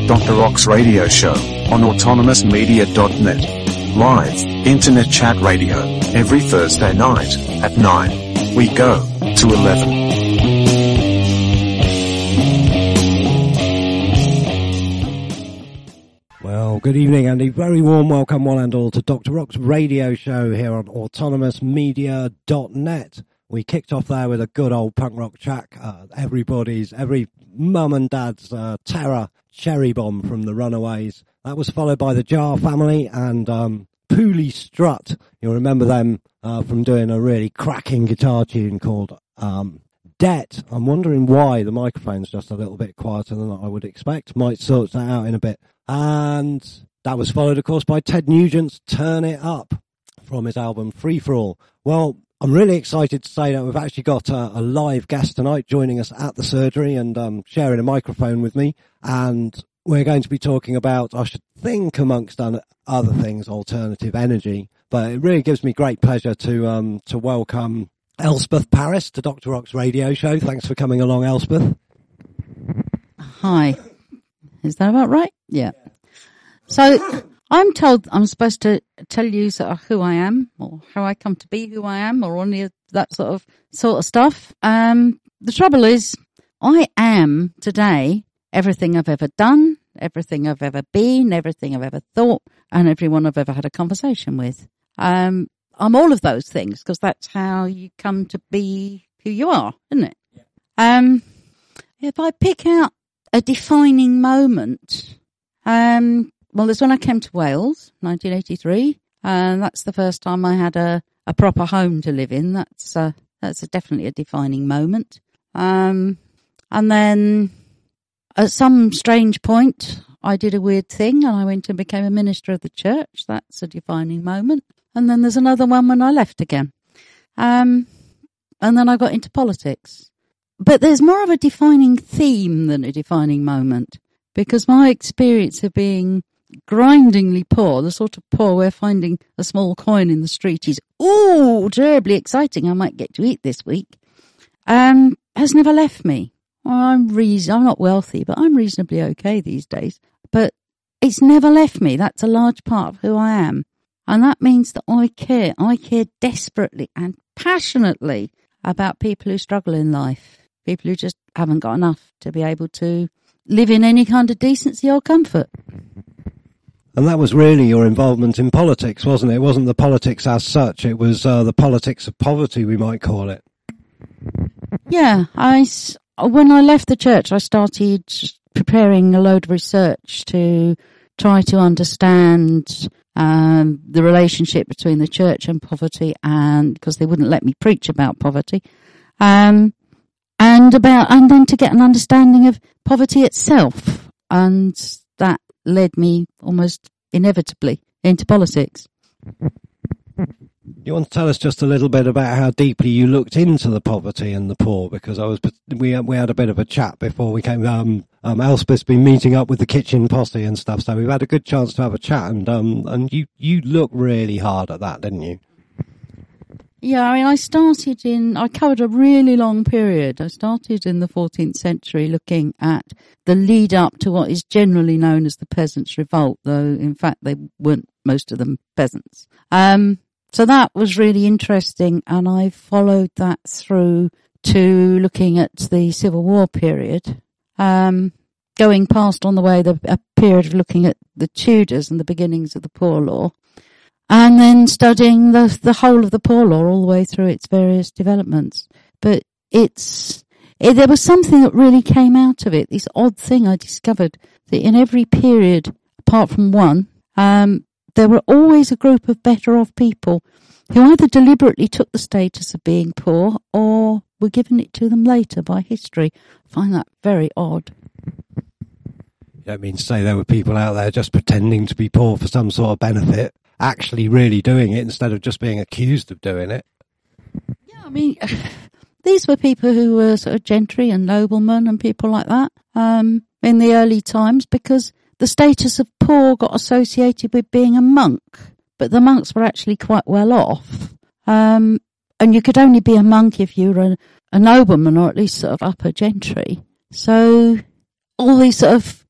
Dr. Rock's radio show on autonomousmedia.net. Live, internet chat radio, every Thursday night at 9. We go to 11. Well, good evening and a very warm welcome one and all to Dr. Rock's radio show here on autonomousmedia.net. We kicked off there with a good old punk rock track, every mum and dad's terror, Cherry Bomb from the Runaways. That was followed by the Jar Family and Pooley Strut. You'll remember them from doing a really cracking guitar tune called Debt. I'm wondering why the microphone's just a little bit quieter than I would expect. Might sort that out in a bit. And that was followed, of course, by Ted Nugent's Turn It Up from his album Free For All. Well, I'm really excited to say that we've actually got a live guest tonight joining us at the surgery and sharing a microphone with me. And we're going to be talking about, I should think, amongst other things, alternative energy. But it really gives me great pleasure to welcome Elspeth Paris to Dr. Rock's radio show. Thanks for coming along, Elspeth. Hi. Is that about right? Yeah. So I'm told I'm supposed to tell you sort of who I am or how I come to be who I am or any of that sort of stuff. The trouble is I am today everything I've ever done, everything I've ever been, everything I've ever thought, and everyone I've ever had a conversation with. I'm all of those things because that's how you come to be who you are, isn't it? Yeah. If I pick out a defining moment, well, there's when I came to Wales, 1983, and that's the first time I had a proper home to live in. That's definitely a defining moment. And then at some strange point, I did a weird thing and I went and became a minister of the church. That's a defining moment. And then there's another one when I left again. And then I got into politics. But there's more of a defining theme than a defining moment, because my experience of being grindingly poor, the sort of poor where finding a small coin in the street is, terribly exciting, I might get to eat this week, has never left me. Well, I'm not wealthy, but I'm reasonably okay these days. But it's never left me. That's a large part of who I am. And that means that I care. I care desperately and passionately about people who struggle in life. People who just haven't got enough to be able to live in any kind of decency or comfort. And that was really your involvement in politics, wasn't it? It wasn't the politics as such. It was the politics of poverty, we might call it. Yeah. When I left the church, I started preparing a load of research to try to understand the relationship between the church and poverty, and because they wouldn't let me preach about poverty. And then to get an understanding of poverty itself. And that led me almost inevitably into politics. You want to tell us just a little bit about how deeply you looked into the poverty and the poor? Because we had a bit of a chat before we came. Elspeth's been meeting up with the kitchen posse and stuff, so we've had a good chance to have a chat. And you looked really hard at that, didn't you? Yeah, I mean, I covered a really long period. I started in the 14th century looking at the lead up to what is generally known as the Peasants' Revolt, though in fact they weren't most of them peasants. So that was really interesting, and I followed that through to looking at the Civil War period, going past on the way a period of looking at the Tudors and the beginnings of the Poor Law, and then studying the whole of the Poor Law all the way through its various developments. But there was something that really came out of it, this odd thing I discovered, that in every period, apart from one, there were always a group of better off people who either deliberately took the status of being poor or were given it to them later by history. I find that very odd. You don't mean to say there were people out there just pretending to be poor for some sort of benefit, actually really doing it instead of just being accused of doing it? Yeah, I mean, these were people who were sort of gentry and noblemen and people like that in the early times, because the status of poor got associated with being a monk, but the monks were actually quite well off. And you could only be a monk if you were a nobleman or at least sort of upper gentry. So all these sort of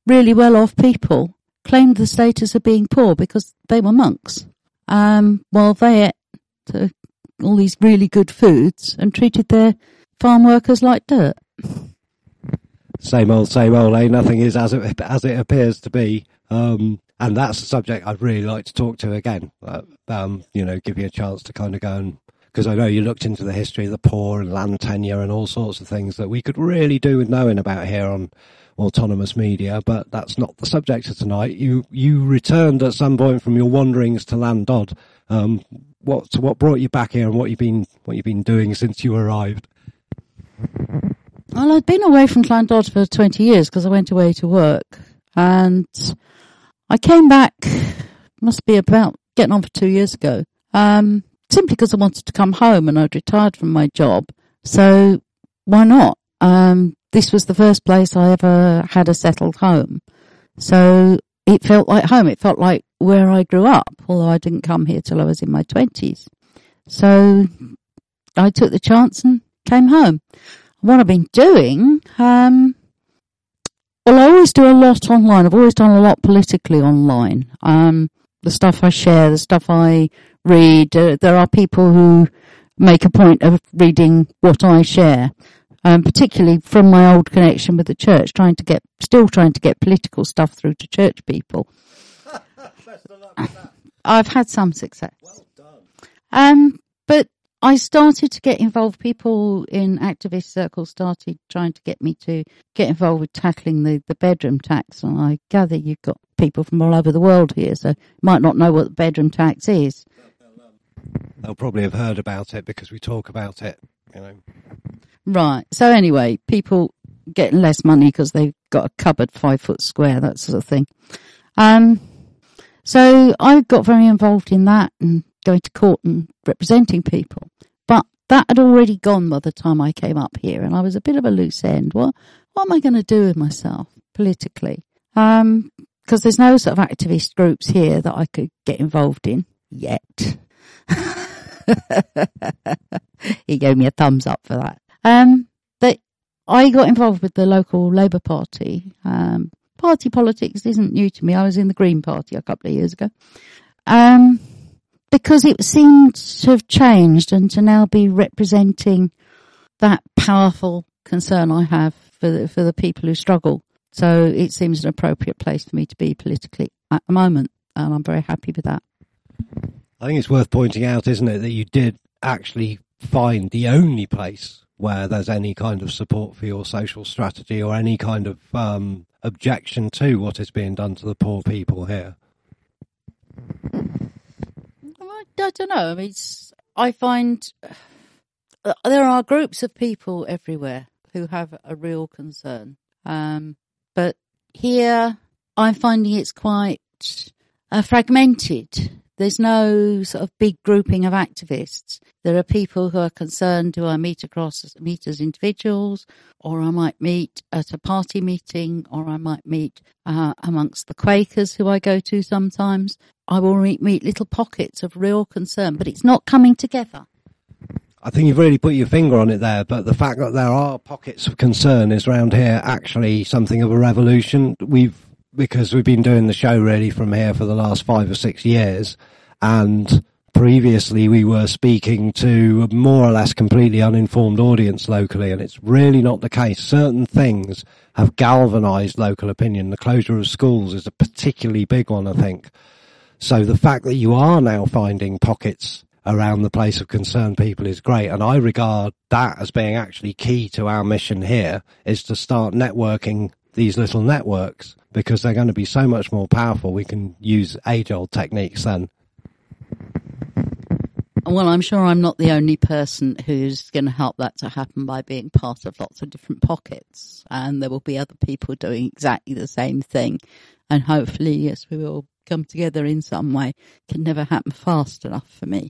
really well-off people claimed the status of being poor because they were monks, while they ate all these really good foods and treated their farm workers like dirt. Same old, eh? Nothing is as it appears to be. And that's a subject I'd really like to talk to again. Give you a chance to kind of go and, because I know you looked into the history of the poor and land tenure and all sorts of things that we could really do with knowing about here on Autonomous Media, but that's not the subject of tonight. You returned at some point from your wanderings to Llandod. What brought you back here, and what you've been doing since you arrived? Well, I'd been away from Llandod for 20 years because I went away to work, and I came back, must be about getting on for 2 years ago, simply because I wanted to come home and I'd retired from my job. So why not? This was the first place I ever had a settled home. So it felt like home. It felt like where I grew up, although I didn't come here till I was in my 20s. So I took the chance and came home. What I've been doing, well, I always do a lot online. I've always done a lot politically online. The stuff I share, the stuff I read, there are people who make a point of reading what I share, particularly from my old connection with the church, still trying to get political stuff through to church people. I've had some success. Well done. But I started to get involved. People in activist circles started trying to get me to get involved with tackling the bedroom tax. And I gather you've got people from all over the world here, so you might not know what the bedroom tax is. They'll probably have heard about it because we talk about it, Right. So anyway, people getting less money because they've got a cupboard 5 foot square, that sort of thing. So I got very involved in that and going to court and representing people. But that had already gone by the time I came up here, and I was a bit of a loose end. What am I going to do with myself politically? Because there's no sort of activist groups here that I could get involved in yet. He gave me a thumbs up for that. But I got involved with the local Labour Party. Party politics isn't new to me. I was in the Green Party a couple of years ago. Because it seemed to have changed and to now be representing that powerful concern I have for the people who struggle. So it seems an appropriate place for me to be politically at the moment, and I'm very happy with that. I think it's worth pointing out, isn't it, that you did actually find the only place where there's any kind of support for your social strategy or any kind of objection to what is being done to the poor people here. I don't know. I mean, I find there are groups of people everywhere who have a real concern. But here I'm finding it's quite fragmented. There's no sort of big grouping of activists. There are people who are concerned who I meet as individuals, or I might meet at a party meeting, or I might meet amongst the Quakers who I go to sometimes. I will meet little pockets of real concern, but it's not coming together. I think you've really put your finger on it there, but the fact that there are pockets of concern is around here actually something of a revolution. Because we've been doing the show really from here for the last 5 or 6 years, and previously we were speaking to a more or less completely uninformed audience locally, and it's really not the case. Certain things have galvanised local opinion. The closure of schools is a particularly big one, I think. So the fact that you are now finding pockets around the place of concerned people is great, and I regard that as being actually key to our mission here, is to start networking these little networks, because they're going to be so much more powerful. We can use age-old techniques then. Well, I'm sure I'm not the only person who's going to help that to happen by being part of lots of different pockets, and there will be other people doing exactly the same thing, and hopefully, yes, we will come together in some way. It can never happen fast enough for me.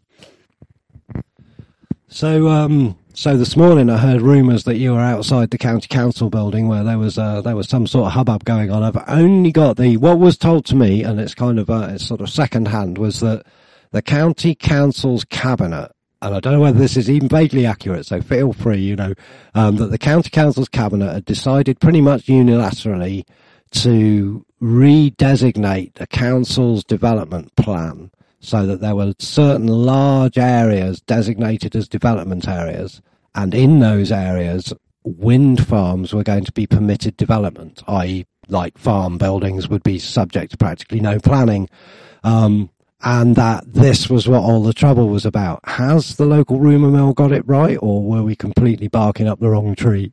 So this morning I heard rumours that you were outside the county council building where there was some sort of hubbub going on. I've only got what was told to me, and it's kind of it's sort of second hand, was that the county council's cabinet, and I don't know whether this is even vaguely accurate, so feel free, that the county council's cabinet had decided pretty much unilaterally to redesignate the council's development plan so that there were certain large areas designated as development areas, and in those areas wind farms were going to be permitted development, i.e. like farm buildings would be subject to practically no planning, and that this was what all the trouble was about. Has the local rumour mill got it right, or were we completely barking up the wrong tree?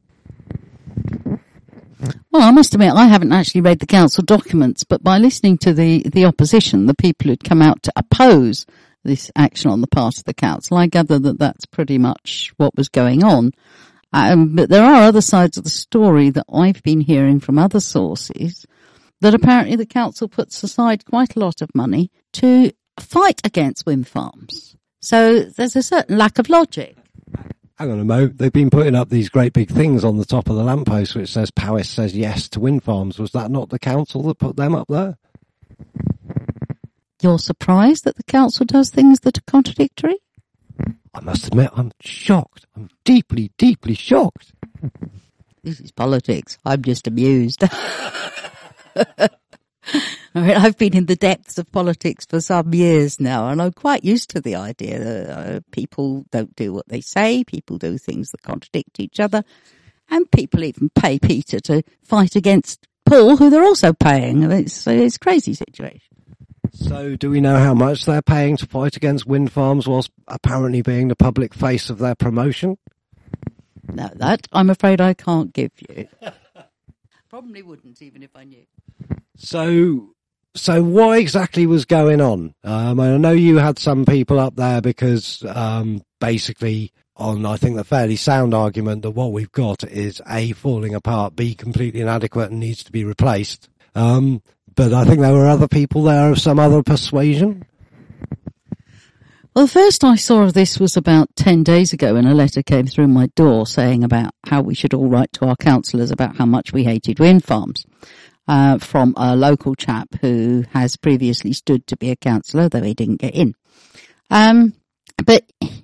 Well, I must admit, I haven't actually read the council documents, but by listening to the opposition, the people who'd come out to oppose this action on the part of the council, I gather that that's pretty much what was going on. But there are other sides of the story that I've been hearing from other sources, that apparently the council puts aside quite a lot of money to fight against wind farms. So there's a certain lack of logic. Hang on a mo, they've been putting up these great big things on the top of the lamppost which says Powys says yes to wind farms. Was that not the council that put them up there? You're surprised that the council does things that are contradictory? I must admit, I'm shocked. I'm deeply, deeply shocked. This is politics. I'm just amused. I mean, I've been in the depths of politics for some years now, and I'm quite used to the idea that people don't do what they say, people do things that contradict each other, and people even pay Peter to fight against Paul, who they're also paying. It's a crazy situation. So do we know how much they're paying to fight against wind farms whilst apparently being the public face of their promotion? No, that I'm afraid I can't give you. Probably wouldn't, even if I knew. So what exactly was going on? I know you had some people up there because basically on, I think, the fairly sound argument that what we've got is A, falling apart, B, completely inadequate and needs to be replaced. But I think there were other people there of some other persuasion. Well, the first I saw of this was about 10 days ago when a letter came through my door saying about how we should all write to our councillors about how much we hated wind farms. From a local chap who has previously stood to be a councillor, though he didn't get in. But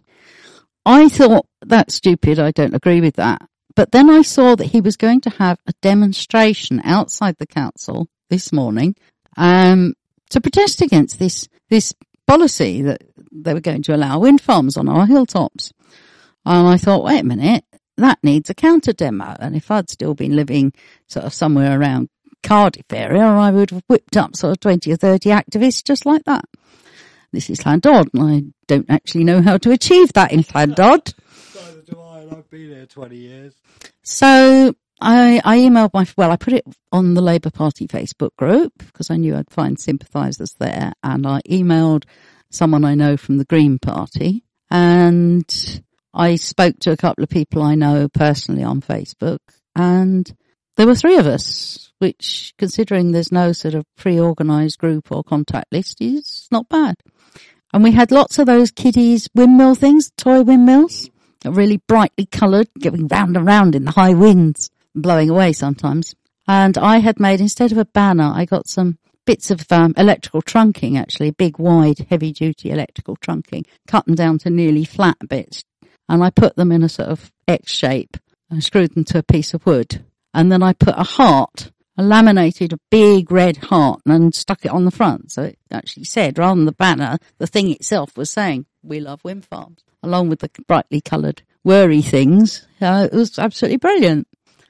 I thought, that's stupid, I don't agree with that. But then I saw that he was going to have a demonstration outside the council this morning, to protest against this policy that they were going to allow wind farms on our hilltops. And I thought, wait a minute, that needs a counter demo. And if I'd still been living sort of somewhere around Cardiff area, I would have whipped up sort of 20 or 30 activists just like that. This is Llandod, and I don't actually know how to achieve that in Llandod. Neither do I, and I've been here 20 years. So I emailed I put it on the Labour Party Facebook group because I knew I'd find sympathisers there, and I emailed someone I know from the Green Party, and I spoke to a couple of people I know personally on Facebook, and there were 3 of us, which, considering there's no sort of pre-organised group or contact list, is not bad. And we had lots of those kiddies windmill things, toy windmills, really brightly coloured, going round and round in the high winds, blowing away sometimes. And I had made, instead of a banner, I got some bits of electrical trunking, actually, big, wide, heavy-duty electrical trunking, cut them down to nearly flat bits. And I put them in a sort of X shape and screwed them to a piece of wood. And then I put a heart, I laminated a big red heart and stuck it on the front. So it actually said, rather than the banner, the thing itself was saying, "We love wind farms," along with the brightly coloured whirry things. It was absolutely brilliant.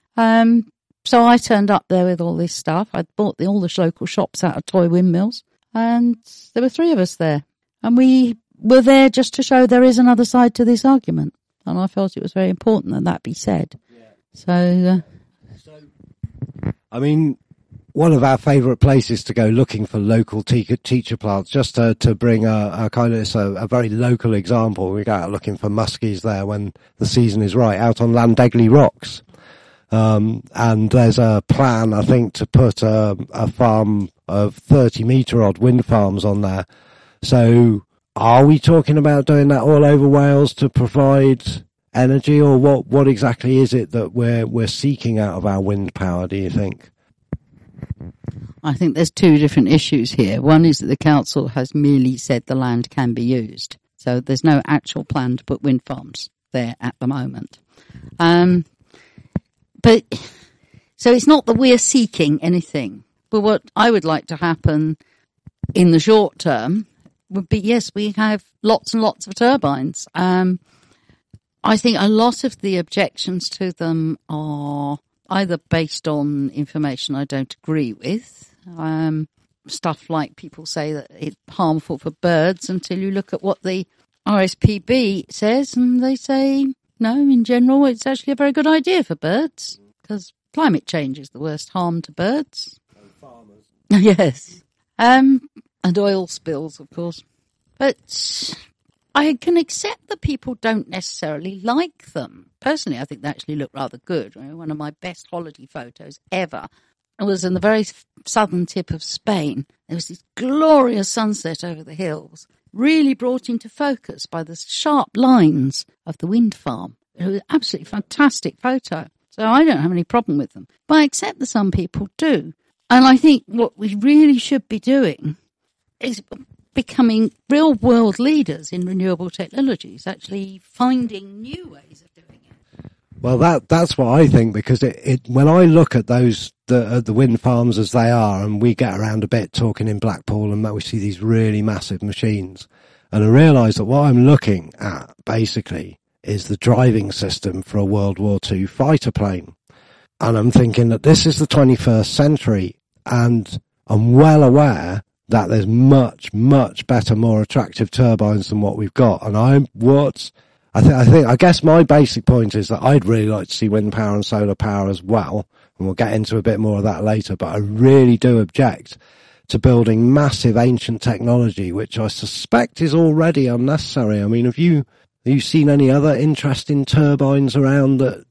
So I turned up there with all this stuff. I'd bought all the local shops out of toy windmills, and there were 3 of us there. And we were there just to show there is another side to this argument. And I felt it was very important that be said. Yeah. I mean, one of our favourite places to go looking for local teacher plants, just to bring a kind of a very local example, we go out looking for muskies there when the season is right, out on Llandegley Rocks. And there's a plan, I think, to put a farm of 30-metre-odd wind farms on there. So are we talking about doing that all over Wales to provide energy, or what exactly is it that we're seeking out of our wind power, do you think? I think there's 2 different issues here. One is that the council has merely said the land can be used. So there's no actual plan to put wind farms there at the moment. But So it's not that we're seeking anything. But what I would like to happen in the short term would be, yes, we have lots and lots of turbines. I think a lot of the objections to them are either based on information I don't agree with, stuff like people say that it's harmful for birds until you look at what the RSPB says, and they say, no, in general, it's actually a very good idea for birds, because climate change is the worst harm to birds. And farmers. Yes. And oil spills, of course. But I can accept that people don't necessarily like them. Personally, I think they actually look rather good. One of my best holiday photos ever was in the very southern tip of Spain. There was this glorious sunset over the hills, really brought into focus by the sharp lines of the wind farm. It was an absolutely fantastic photo. So I don't have any problem with them. But I accept that some people do. And I think what we really should be doing is becoming real-world leaders in renewable technologies, actually finding new ways of doing it. Well, that's what I think, because when I look at the wind farms as they are, and we get around a bit talking in Blackpool, and we see these really massive machines, and I realise that what I'm looking at basically is the driving system for a World War II fighter plane. And I'm thinking that this is the 21st century, and I'm well aware that there's much, much better, more attractive turbines than what we've got. And I guess my basic point is that I'd really like to see wind power and solar power as well. And we'll get into a bit more of that later, but I really do object to building massive ancient technology, which I suspect is already unnecessary. I mean, have you seen any other interesting turbines around that?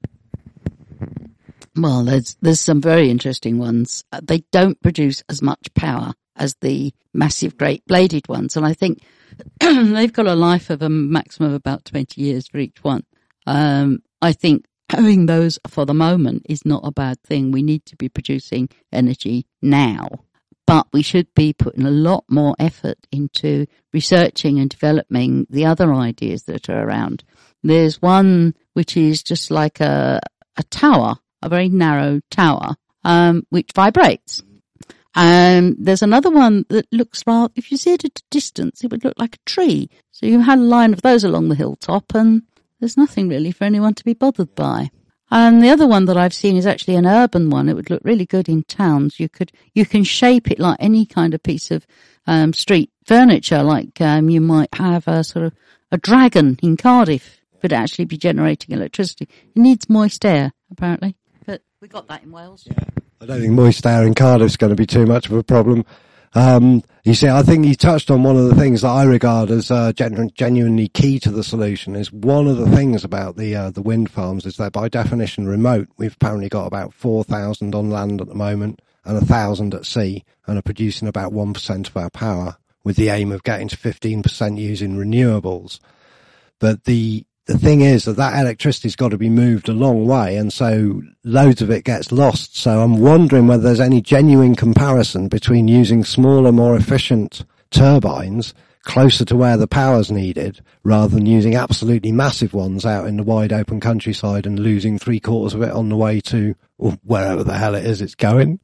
Well, there's some very interesting ones. They don't produce as much power as the massive great bladed ones. And I think they've got a life of a maximum of about 20 years for each one. I think having those for the moment is not a bad thing. We need to be producing energy now, but we should be putting a lot more effort into researching and developing the other ideas that are around. There's one which is just like a tower, a very narrow tower, which vibrates. There's another one that looks rather, if you see it at a distance, it would look like a tree. So you had a line of those along the hilltop, and there's nothing really for anyone to be bothered by. And the other one that I've seen is actually an urban one. It would look really good in towns. You can shape it like any kind of piece of street furniture, like you might have a sort of a dragon in Cardiff could actually be generating electricity. It needs moist air, apparently. But we got that in Wales. Yeah. I don't think moist air in Cardiff's going to be too much of a problem. You see, I think you touched on one of the things that I regard as genuinely key to the solution. Is one of the things about the wind farms is they're by definition remote. We've apparently got about 4,000 on land at the moment and 1,000 at sea, and are producing about 1% of our power, with the aim of getting to 15% using renewables. But the thing is that electricity's got to be moved a long way, and so loads of it gets lost. So I'm wondering whether there's any genuine comparison between using smaller, more efficient turbines closer to where the power's needed, rather than using absolutely massive ones out in the wide open countryside and losing 3/4 of it on the way to wherever the hell it is it's going.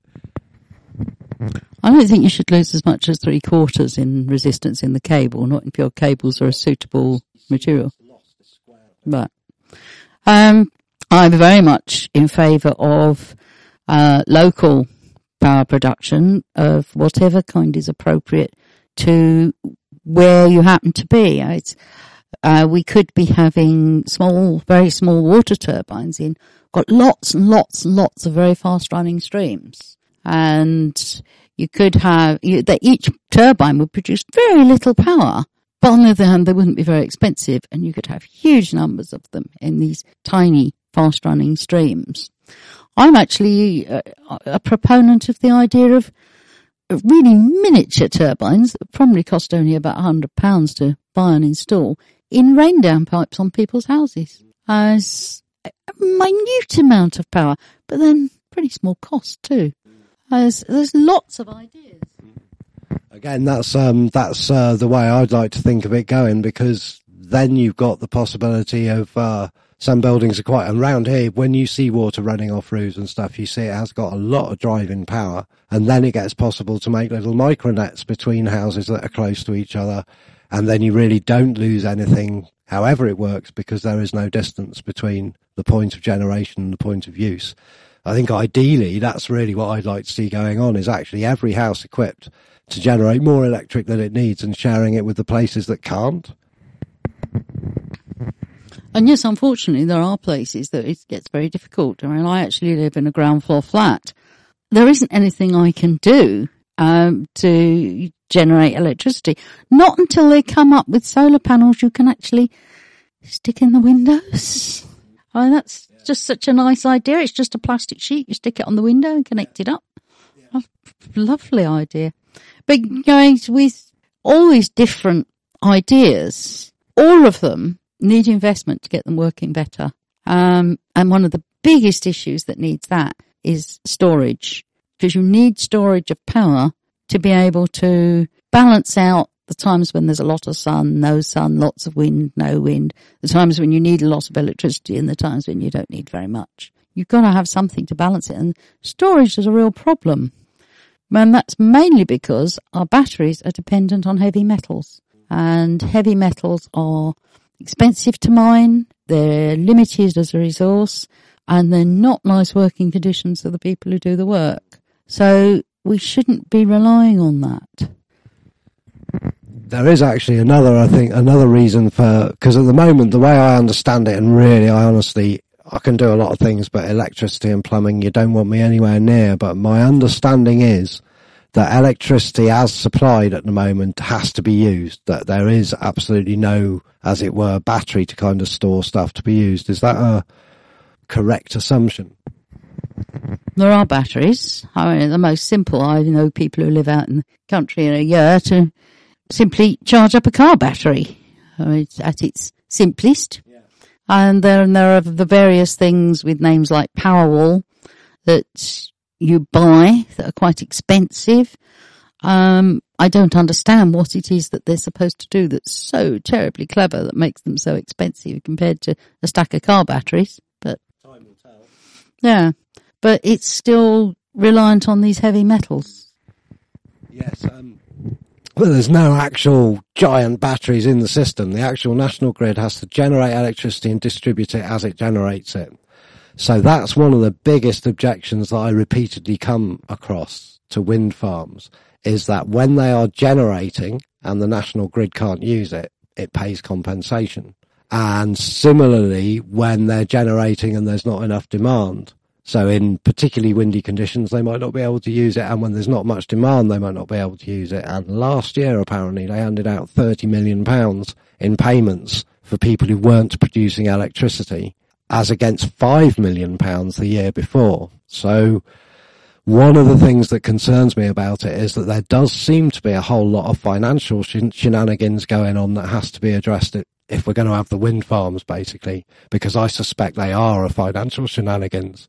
I don't think you should lose as much as 3/4 in resistance in the cable, not if your cables are a suitable material. Right. I'm very much in favour of local power production of whatever kind is appropriate to where you happen to be. We could be having very small water turbines got lots and lots and lots of very fast running streams. And you could have, each turbine would produce very little power. But on the other hand, they wouldn't be very expensive, and you could have huge numbers of them in these tiny, fast-running streams. I'm actually a proponent of the idea of really miniature turbines that probably cost only about £100 to buy and install in rain-down pipes on people's houses. As a minute amount of power, but then pretty small cost too. There's lots of ideas. Again, that's the way I'd like to think of it going, because then you've got the possibility of some buildings are quite, and around here, when you see water running off roofs and stuff, you see it has got a lot of driving power, and then it gets possible to make little micronets between houses that are close to each other, and then you really don't lose anything, however it works, because there is no distance between the point of generation and the point of use. I think ideally that's really what I'd like to see going on, is actually every house equipped to generate more electric than it needs and sharing it with the places that can't. And yes, unfortunately, there are places that it gets very difficult. I mean, I actually live in a ground floor flat. There isn't anything I can do to generate electricity. Not until they come up with solar panels you can actually stick in the windows. I mean, that's just such a nice idea. It's just a plastic sheet. You stick it on the window and connect it up. Oh, lovely idea. But going with all these different ideas, all of them need investment to get them working better. And one of the biggest issues that needs that is storage, because you need storage of power to be able to balance out the times when there's a lot of sun, no sun, lots of wind, no wind, the times when you need a lot of electricity and the times when you don't need very much. You've got to have something to balance it, and storage is a real problem. And that's mainly because our batteries are dependent on heavy metals, and heavy metals are expensive to mine, they're limited as a resource, and they're not nice working conditions for the people who do the work. So we shouldn't be relying on that. There is actually another reason for, because at the moment, the way I understand it, and really, I can do a lot of things, but electricity and plumbing, you don't want me anywhere near. But my understanding is that electricity as supplied at the moment has to be used, that there is absolutely no, as it were, battery to kind of store stuff to be used. Is that a correct assumption? There are batteries. I mean, the most simple, I know people who live out in the country in a year to simply charge up a car battery. I mean, it's at its simplest. Yeah. And there are the various things with names like Powerwall that you buy that are quite expensive. I don't understand what it is that they're supposed to do that's so terribly clever that makes them so expensive compared to a stack of car batteries. But time will tell. Yeah, but it's still reliant on these heavy metals. Yes, well, there's no actual giant batteries in the system. The actual national grid has to generate electricity and distribute it as it generates it. So that's one of the biggest objections that I repeatedly come across to wind farms, is that when they are generating and the national grid can't use it, it pays compensation. And similarly, when they're generating and there's not enough demand, so in particularly windy conditions, they might not be able to use it, and when there's not much demand, they might not be able to use it. And last year, apparently, they handed out £30 million in payments for people who weren't producing electricity, as against £5 million the year before. So one of the things that concerns me about it is that there does seem to be a whole lot of financial shenanigans going on that has to be addressed if we're going to have the wind farms, basically, because I suspect they are a financial shenanigans.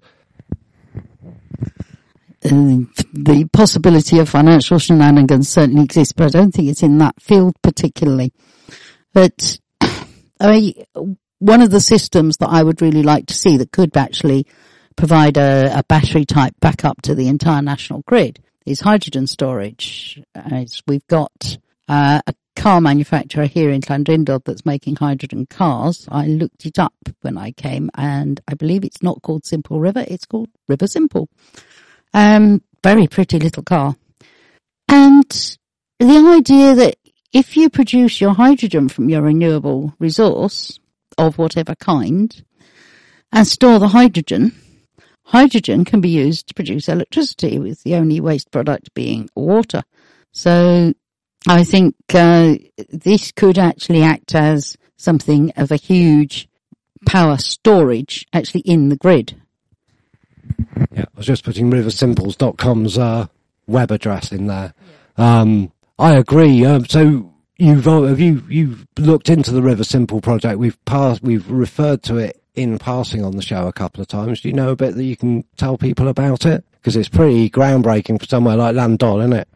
The possibility of financial shenanigans certainly exists, but I don't think it's in that field particularly. But one of the systems that I would really like to see that could actually provide a battery type backup to the entire national grid is hydrogen storage. We've got a car manufacturer here in Llandrindod that's making hydrogen cars. I looked it up when I came, and I believe it's not called Simple River, it's called River Simple. Very pretty little car. And the idea that if you produce your hydrogen from your renewable resource of whatever kind and store the hydrogen can be used to produce electricity, with the only waste product being water. So I think this could actually act as something of a huge power storage actually in the grid. Yeah, I was just putting riversimples.com's web address in there. I agree. So you've looked into the River Simple project. We've referred to it in passing on the show a couple of times. Do you know a bit that you can tell people about it? Because it's pretty groundbreaking for somewhere like Llandrindod, isn't it?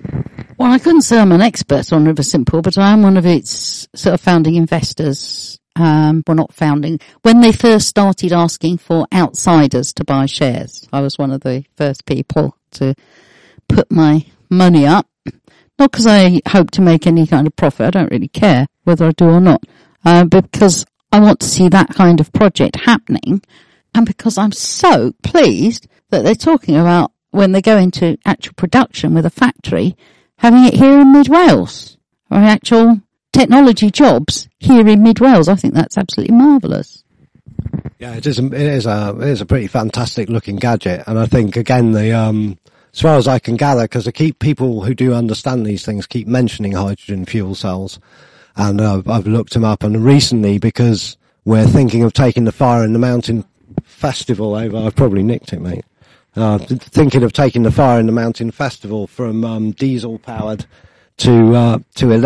Well, I couldn't say I'm an expert on River Simple, but I am one of its sort of founding investors. not founding, when they first started asking for outsiders to buy shares. I was one of the first people to put my money up. Not because I hope to make any kind of profit. I don't really care whether I do or not. Because I want to see that kind of project happening. And because I'm so pleased that they're talking about when they go into actual production with a factory, having it here in Mid Wales, or actual technology jobs here in Mid Wales. I think that's absolutely marvellous. Yeah, it is a pretty fantastic looking gadget. And I think, again, as far as I can gather, because people who do understand these things keep mentioning hydrogen fuel cells. And I've looked them up, and recently, because we're thinking of taking the Fire in the Mountain Festival over, I've probably nicked it, mate. Thinking of taking the Fire in the Mountain Festival from diesel powered to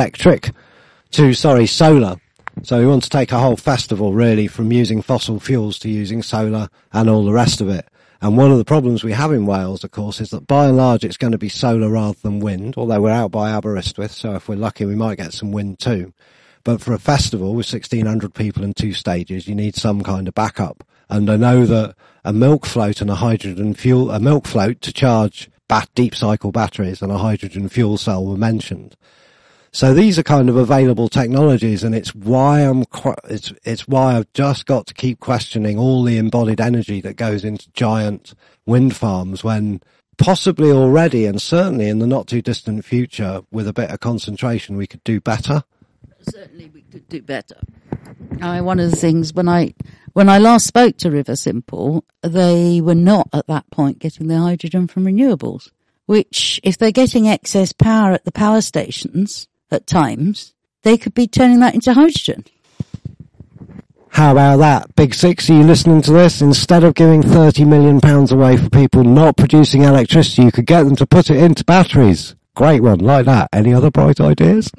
solar. So we want to take a whole festival really from using fossil fuels to using solar and all the rest of it. And one of the problems we have in Wales, of course, is that by and large it's going to be solar rather than wind, although we're out by Aberystwyth, so if we're lucky we might get some wind too. But for a festival with 1,600 people in 2 stages, you need some kind of backup. And I know that a milk float and a milk float to charge deep cycle batteries and a hydrogen fuel cell were mentioned. So these are kind of available technologies, and it's why I've just got to keep questioning all the embodied energy that goes into giant wind farms, when possibly already, and certainly in the not too distant future, with a bit of concentration, we could do better. Certainly we could do better. One of the things, when I last spoke to River Simple, they were not at that point getting the hydrogen from renewables, which, if they're getting excess power at the power stations at times, they could be turning that into hydrogen. How about that? Big Six, are you listening to this? Instead of giving £30 million away for people not producing electricity, you could get them to put it into batteries. Great one, like that. Any other bright ideas?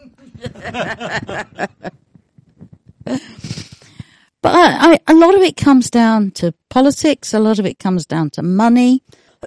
But a lot of it comes down to politics. A lot of it comes down to money.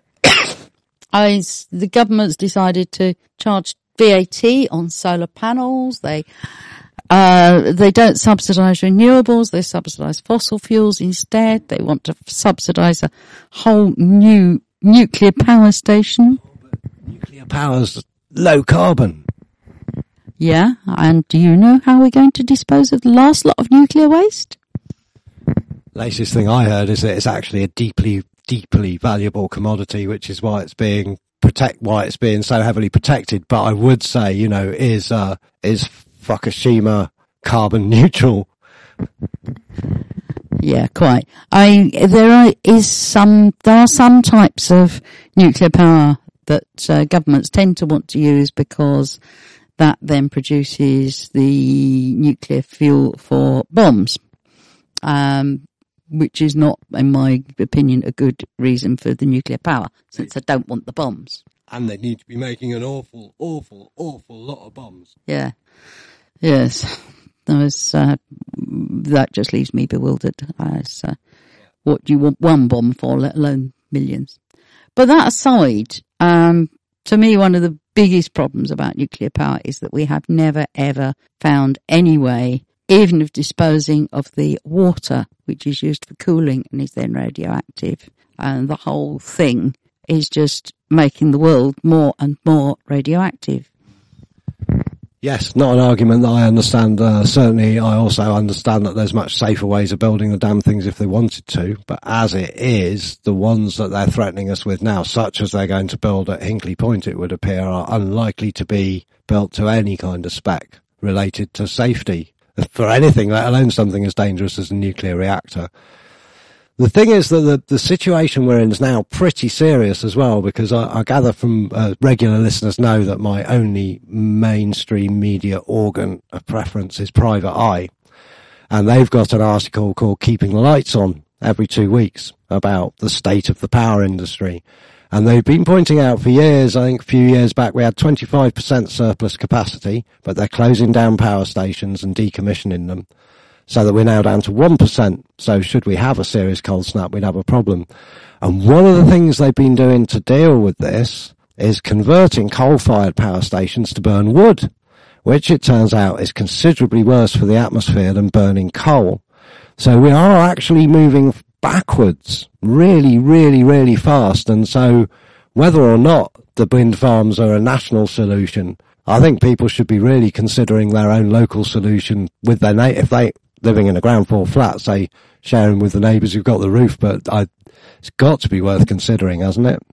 The government's decided to charge VAT on solar panels. They don't subsidise renewables. They subsidise fossil fuels instead. They want to subsidise a whole new nuclear power station. Nuclear power's low carbon. Yeah, and do you know how we're going to dispose of the last lot of nuclear waste? Latest thing I heard is that it's actually a deeply, deeply valuable commodity, which is why it's being so heavily protected. But I would say, is Fukushima carbon neutral? Yeah, quite. There are some types of nuclear power that governments tend to want to use because that then produces the nuclear fuel for bombs, which is not, in my opinion, a good reason for the nuclear power, since I don't want the bombs. And they need to be making an awful, awful, awful lot of bombs. Yeah. Yes. That just leaves me bewildered. What do you want one bomb for, let alone millions? But that aside, to me, one of the biggest problems about nuclear power is that we have never, ever found any way, even of disposing of the water, which is used for cooling and is then radioactive. And the whole thing is just making the world more and more radioactive. Yes, not an argument that I understand. Certainly, I also understand that there's much safer ways of building the damn things if they wanted to. But as it is, the ones that they're threatening us with now, such as they're going to build at Hinkley Point, it would appear, are unlikely to be built to any kind of spec related to safety for anything, let alone something as dangerous as a nuclear reactor. The thing is that the situation we're in is now pretty serious as well, because I gather from regular listeners know that my only mainstream media organ of preference is Private Eye. And they've got an article called Keeping the Lights On every 2 weeks about the state of the power industry. And they've been pointing out for years, I think a few years back, we had 25% surplus capacity, but they're closing down power stations and decommissioning them, so that we're now down to 1%. So should we have a serious cold snap, we'd have a problem. And one of the things they've been doing to deal with this is converting coal-fired power stations to burn wood, which it turns out is considerably worse for the atmosphere than burning coal. So we are actually moving backwards really, really, really fast. And so whether or not the wind farms are a national solution, I think people should be really considering their own local solution with their if they living in a ground floor flat, say, sharing with the neighbours who've got the roof. But it's got to be worth considering, hasn't it?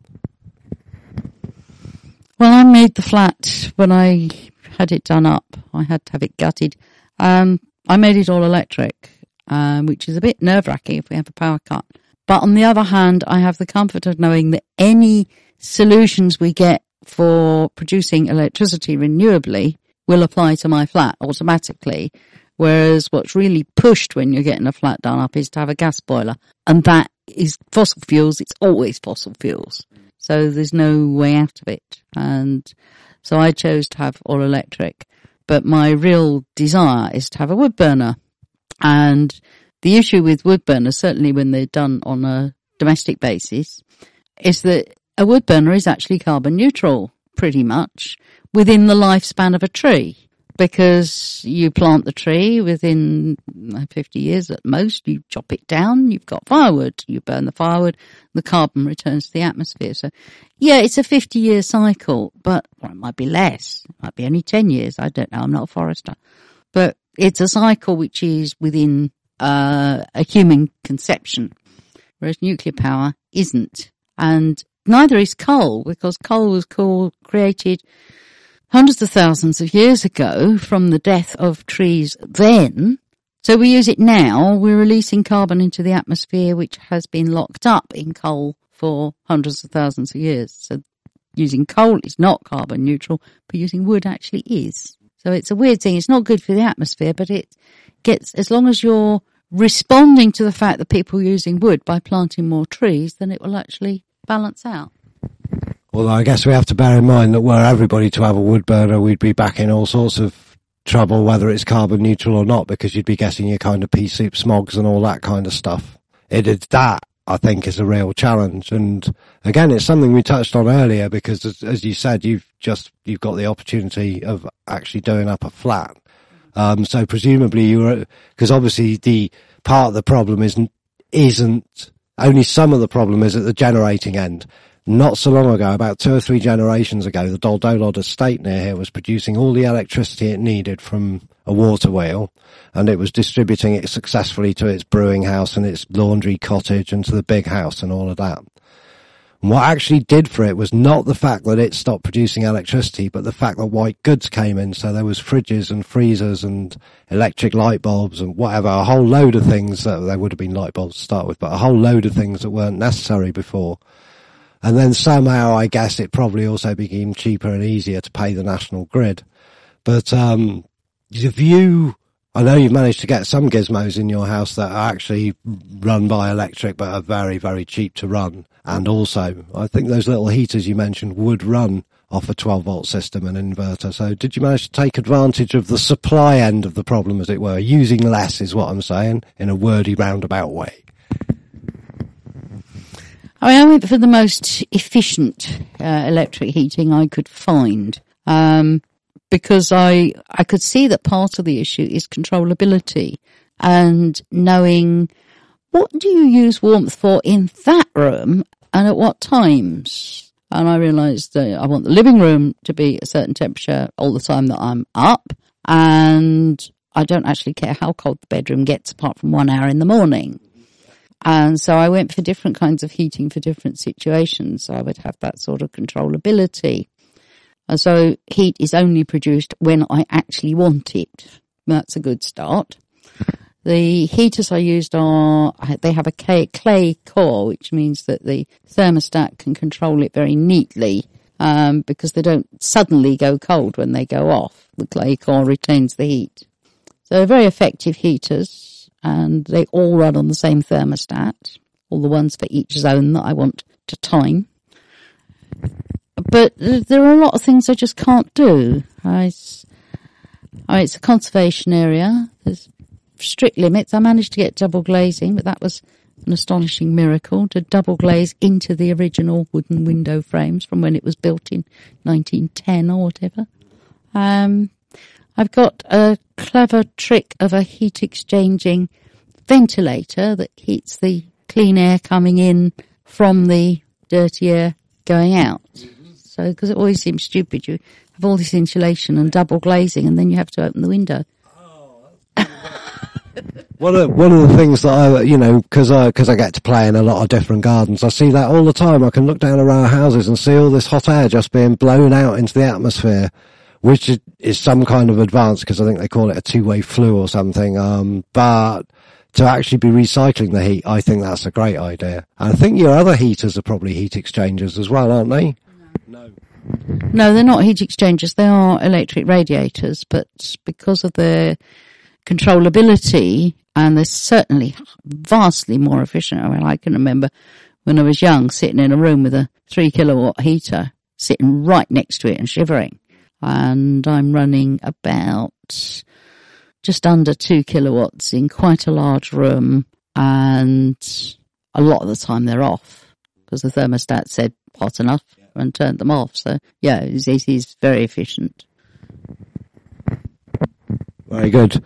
Well, I made the flat when I had it done up. I had to have it gutted. I made it all electric, which is a bit nerve-wracking if we have a power cut. But on the other hand, I have the comfort of knowing that any solutions we get for producing electricity renewably will apply to my flat automatically. Whereas what's really pushed when you're getting a flat done up is to have a gas boiler. And that is fossil fuels. It's always fossil fuels. So there's no way out of it. And so I chose to have all electric. But my real desire is to have a wood burner. And the issue with wood burners, certainly when they're done on a domestic basis, is that a wood burner is actually carbon neutral, pretty much, within the lifespan of a tree. Because you plant the tree within 50 years at most, you chop it down, you've got firewood, you burn the firewood, the carbon returns to the atmosphere. So, yeah, it's a 50-year cycle, but it might be less. It might be only 10 years. I don't know. I'm not a forester. But it's a cycle which is within a human conception, whereas nuclear power isn't. And neither is coal, because coal was created hundreds of thousands of years ago from the death of trees then. So we use it now. We're releasing carbon into the atmosphere, which has been locked up in coal for hundreds of thousands of years. So using coal is not carbon neutral, but using wood actually is. So it's a weird thing. It's not good for the atmosphere, but it gets, as long as you're responding to the fact that people are using wood by planting more trees, then it will actually balance out. Although I guess we have to bear in mind that were everybody to have a wood burner, we'd be back in all sorts of trouble, whether it's carbon neutral or not, because you'd be getting your kind of pea soup smogs and all that kind of stuff. That, I think, is a real challenge. And again, it's something we touched on earlier, because as you said, you've got the opportunity of actually doing up a flat. So presumably because obviously the part of the problem isn't only some of the problem is at the generating end. Not so long ago, about 2 or 3 generations ago, the Doldolod estate near here was producing all the electricity it needed from a water wheel, and it was distributing it successfully to its brewing house and its laundry cottage and to the big house and all of that. And what actually did for it was not the fact that it stopped producing electricity, but the fact that white goods came in. So there was fridges and freezers and electric light bulbs and whatever, a whole load of things. There would have been light bulbs to start with, but a whole load of things that weren't necessary before. And then somehow, I guess, it probably also became cheaper and easier to pay the national grid. But I know you've managed to get some gizmos in your house that are actually run by electric, but are very, very cheap to run. And also, I think those little heaters you mentioned would run off a 12-volt system and inverter. So did you manage to take advantage of the supply end of the problem, as it were? Using less is what I'm saying, in a wordy, roundabout way. I went for the most efficient electric heating I could find, because I could see that part of the issue is controllability and knowing what do you use warmth for in that room and at what times. And I realised that I want the living room to be a certain temperature all the time that I'm up, and I don't actually care how cold the bedroom gets apart from 1 hour in the morning. And so I went for different kinds of heating for different situations. So I would have that sort of controllability. And so heat is only produced when I actually want it. That's a good start. The heaters I used they have a clay core, which means that the thermostat can control it very neatly, because they don't suddenly go cold when they go off. The clay core retains the heat. So they're very effective heaters. And they all run on the same thermostat, all the ones for each zone that I want to time. But there are a lot of things I just can't do. It's a conservation area. There's strict limits. I managed to get double glazing, but that was an astonishing miracle, to double glaze into the original wooden window frames from when it was built in 1910 or whatever. I've got a clever trick of a heat exchanging ventilator that heats the clean air coming in from the dirty air going out. So, because it always seems stupid, you have all this insulation and double glazing and then you have to open the window. One of the things that I, you know, because I get to play in a lot of different gardens, I see that all the time. I can look down around houses and see all this hot air just being blown out into the atmosphere, which is some kind of advance, because I think they call it a two-way flue or something. But to actually be recycling the heat, I think that's a great idea. And I think your other heaters are probably heat exchangers as well, aren't they? No, they're not heat exchangers. They are electric radiators, but because of their controllability, and they're certainly vastly more efficient. I mean, I can remember when I was young sitting in a room with a 3 kilowatt heater, sitting right next to it and shivering. And I'm running about just under 2 kilowatts in quite a large room, and a lot of the time they're off because the thermostat said hot enough and turned them off. So yeah, it is very efficient. Very good.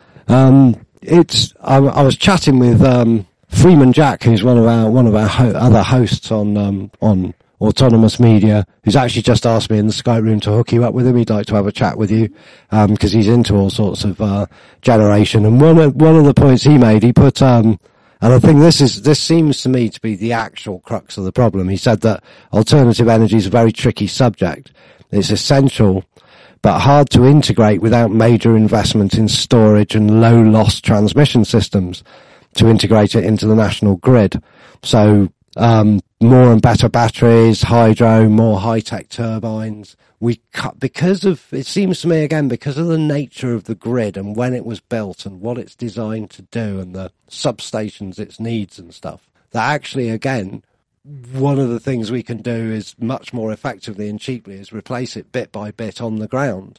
I was chatting with Freeman Jack, who's one of our other hosts on Autonomous Media, who's actually just asked me in the Skype room to hook you up with him. He'd like to have a chat with you, because he's into all sorts of generation. And one of the points he made, he put, and I think this seems to me to be the actual crux of the problem. He said that alternative energy is a very tricky subject. It's essential, but hard to integrate without major investment in storage and low-loss transmission systems to integrate it into the national grid. So more and better batteries, hydro, more high-tech turbines. It seems to me, again, because of the nature of the grid and when it was built and what it's designed to do and the substations its needs and stuff, that actually, again, one of the things we can do is much more effectively and cheaply is replace it bit by bit on the ground.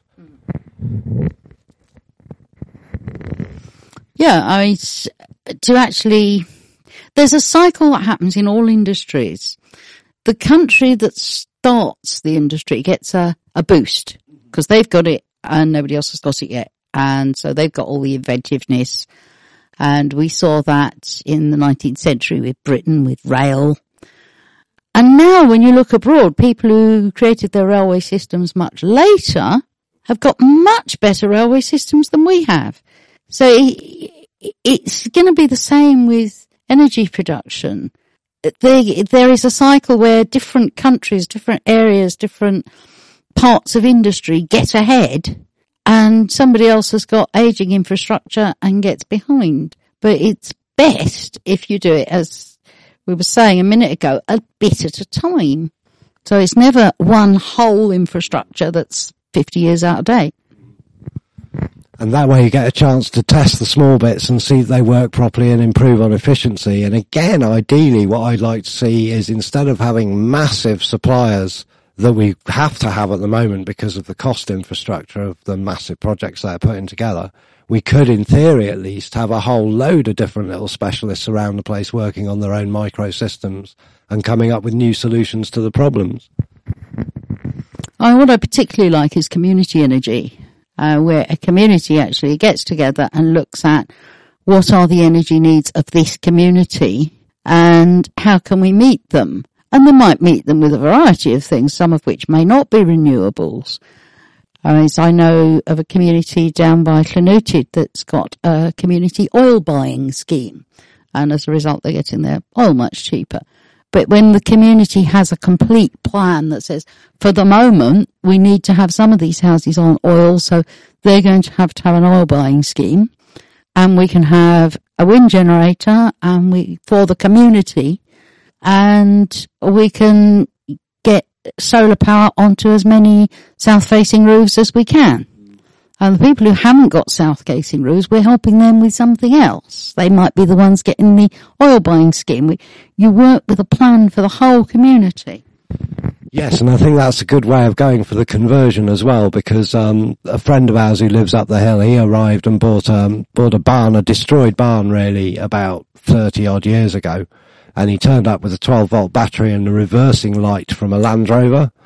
Yeah, I mean, to actually, there's a cycle that happens in all industries. The country that starts the industry gets a boost because they've got it and nobody else has got it yet. And so they've got all the inventiveness. And we saw that in the 19th century with Britain, with rail. And now when you look abroad, people who created their railway systems much later have got much better railway systems than we have. So it's going to be the same with energy production. There is a cycle where different countries, different areas, different parts of industry get ahead and somebody else has got aging infrastructure and gets behind. But it's best if you do it, as we were saying a minute ago, a bit at a time. So it's never one whole infrastructure that's 50 years out of date. And that way you get a chance to test the small bits and see if they work properly and improve on efficiency. And again, ideally, what I'd like to see is instead of having massive suppliers that we have to have at the moment because of the cost infrastructure of the massive projects they're putting together, we could, in theory at least, have a whole load of different little specialists around the place working on their own microsystems and coming up with new solutions to the problems. What I particularly like is community energy. Where a community actually gets together and looks at what are the energy needs of this community and how can we meet them. And they might meet them with a variety of things, some of which may not be renewables. I know of a community down by Llynotid that's got a community oil buying scheme. And as a result, they're getting their oil much cheaper. But when the community has a complete plan that says, for the moment, we need to have some of these houses on oil, so they're going to have an oil buying scheme, and we can have a wind generator for the community, and we can get solar power onto as many south-facing roofs as we can. And the people who haven't got south-facing roofs, we're helping them with something else. They might be the ones getting the oil buying scheme. You work with a plan for the whole community. Yes, and I think that's a good way of going for the conversion as well, because a friend of ours who lives up the hill, he arrived and bought a barn, a destroyed barn really, about 30-odd years ago. And he turned up with a 12-volt battery and a reversing light from a Land Rover.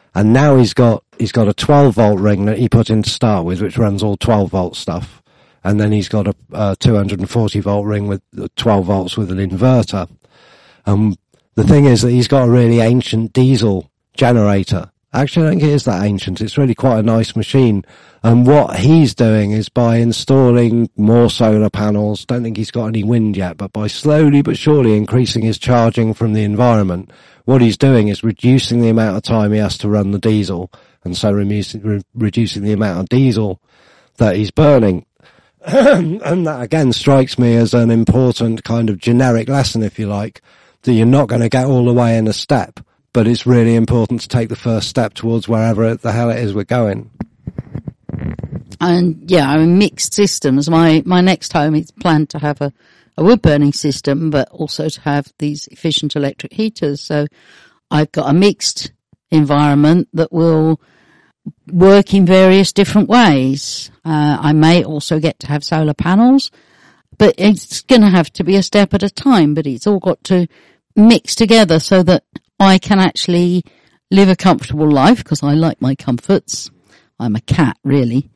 And now he's got a 12 volt ring that he put in to start with, which runs all 12 volt stuff. And then he's got a 240 volt ring with 12 volts with an inverter. The thing is that he's got a really ancient diesel generator. Actually, I think it is that ancient. It's really quite a nice machine. And what he's doing is by installing more solar panels, don't think he's got any wind yet, but by slowly but surely increasing his charging from the environment, what he's doing is reducing the amount of time he has to run the diesel, and so reducing the amount of diesel that he's burning. And that again strikes me as an important kind of generic lesson, if you like, that you're not going to get all the way in a step, but it's really important to take the first step towards wherever the hell it is we're going. And yeah, I mean, mixed systems. My next home is planned to have a wood burning system, but also to have these efficient electric heaters. So I've got a mixed environment that will work in various different ways. I may also get to have solar panels, but it's going to have to be a step at a time, but it's all got to mix together so that I can actually live a comfortable life, because I like my comforts. I'm a cat, really.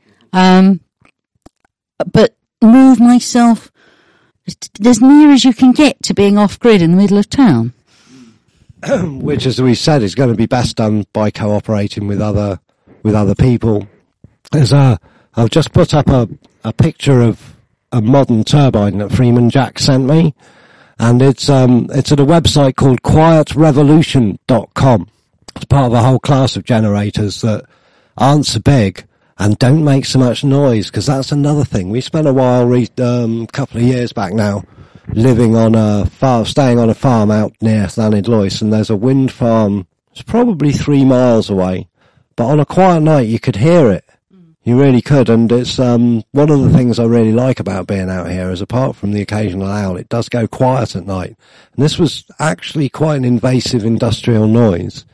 But move myself as near as you can get to being off-grid in the middle of town. Which, as we said, is going to be best done by cooperating with other people. I've just put up a picture of a modern turbine that Freeman Jack sent me, and it's at a website called quietrevolution.com. It's part of a whole class of generators that aren't so big and don't make so much noise, because that's another thing. We spent a while, couple of years back now, living on a farm, staying on a farm out near Llanidloes, and there's a wind farm. It's probably 3 miles away, but on a quiet night you could hear it. You really could, and it's one of the things I really like about being out here is, apart from the occasional owl, it does go quiet at night. And this was actually quite an invasive industrial noise.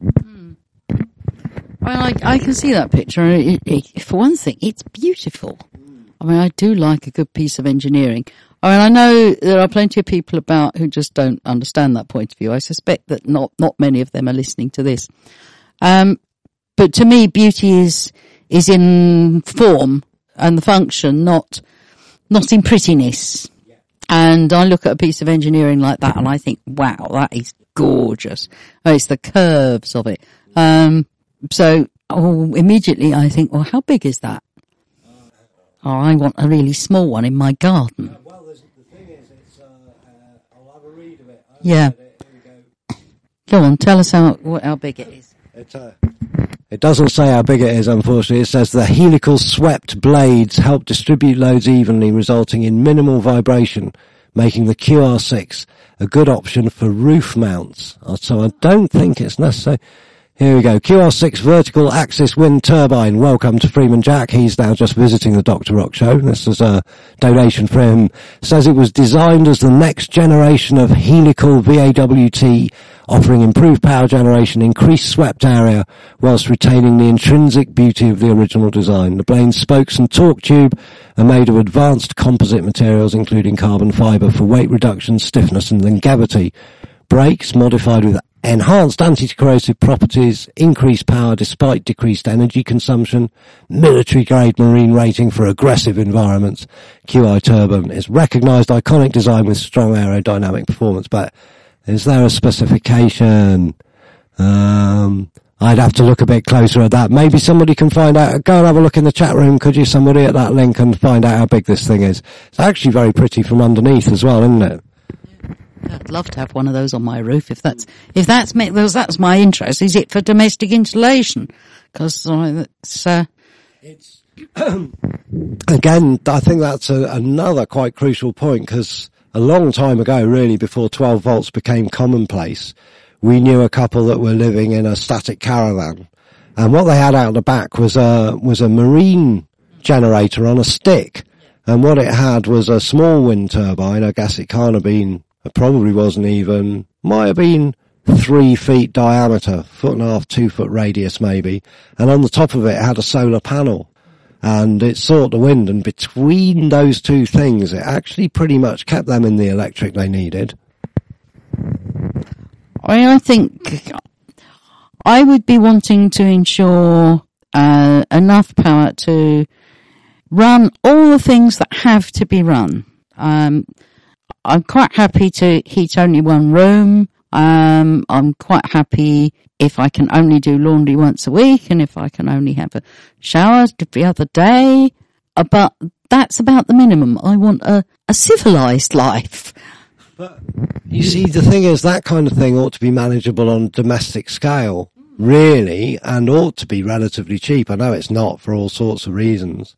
Well, I can see that picture. For one thing, it's beautiful. I mean, I do like a good piece of engineering. I mean, I know there are plenty of people about who just don't understand that point of view. I suspect that not many of them are listening to this. But to me, beauty is in form and the function, not in prettiness. And I look at a piece of engineering like that and I think, wow, that is gorgeous. Oh, it's the curves of it. So immediately I think, well, how big is that? Oh, I want a really small one in my garden. Well, the thing is, I'll have a read of it. Yeah. Go on, tell us how big it is. It doesn't say how big it is, unfortunately. It says the helical swept blades help distribute loads evenly, resulting in minimal vibration, making the QR6 a good option for roof mounts. So I don't think it's necessary. Here we go. QR6 vertical axis wind turbine. Welcome to Freeman Jack. He's now just visiting the Dr. Rock show. This is a donation for him. Says it was designed as the next generation of helical VAWT, offering improved power generation, increased swept area, whilst retaining the intrinsic beauty of the original design. The blade's spokes and torque tube are made of advanced composite materials, including carbon fibre, for weight reduction, stiffness and longevity. Brakes modified with enhanced anti-corrosive properties, increased power despite decreased energy consumption, military-grade marine rating for aggressive environments. QI Turbo is recognised iconic design with strong aerodynamic performance. But is there a specification? I'd have to look a bit closer at that. Maybe somebody can find out. Go and have a look in the chat room, could you, somebody, at that link, and find out how big this thing is. It's actually very pretty from underneath as well, isn't it? I'd love to have one of those on my roof if that's my interest. Is it for domestic installation? Because it's again, I think that's another quite crucial point, because a long time ago, really, before 12 volts became commonplace, we knew a couple that were living in a static caravan, and what they had out the back was a marine generator on a stick, and what it had was a small wind turbine. I guess it probably wasn't even, might have been 3 feet diameter, 1.5 to 2 foot radius maybe, and on the top of it had a solar panel, and it sought the wind, and between those two things it actually pretty much kept them in the electric they needed. I think I would be wanting to ensure enough power to run all the things that have to be run. I'm quite happy to heat only one room. I'm quite happy if I can only do laundry once a week and if I can only have a shower every other day. But that's about the minimum. I want a civilized life. But you see, the thing is, that kind of thing ought to be manageable on a domestic scale, really, and ought to be relatively cheap. I know it's not for all sorts of reasons.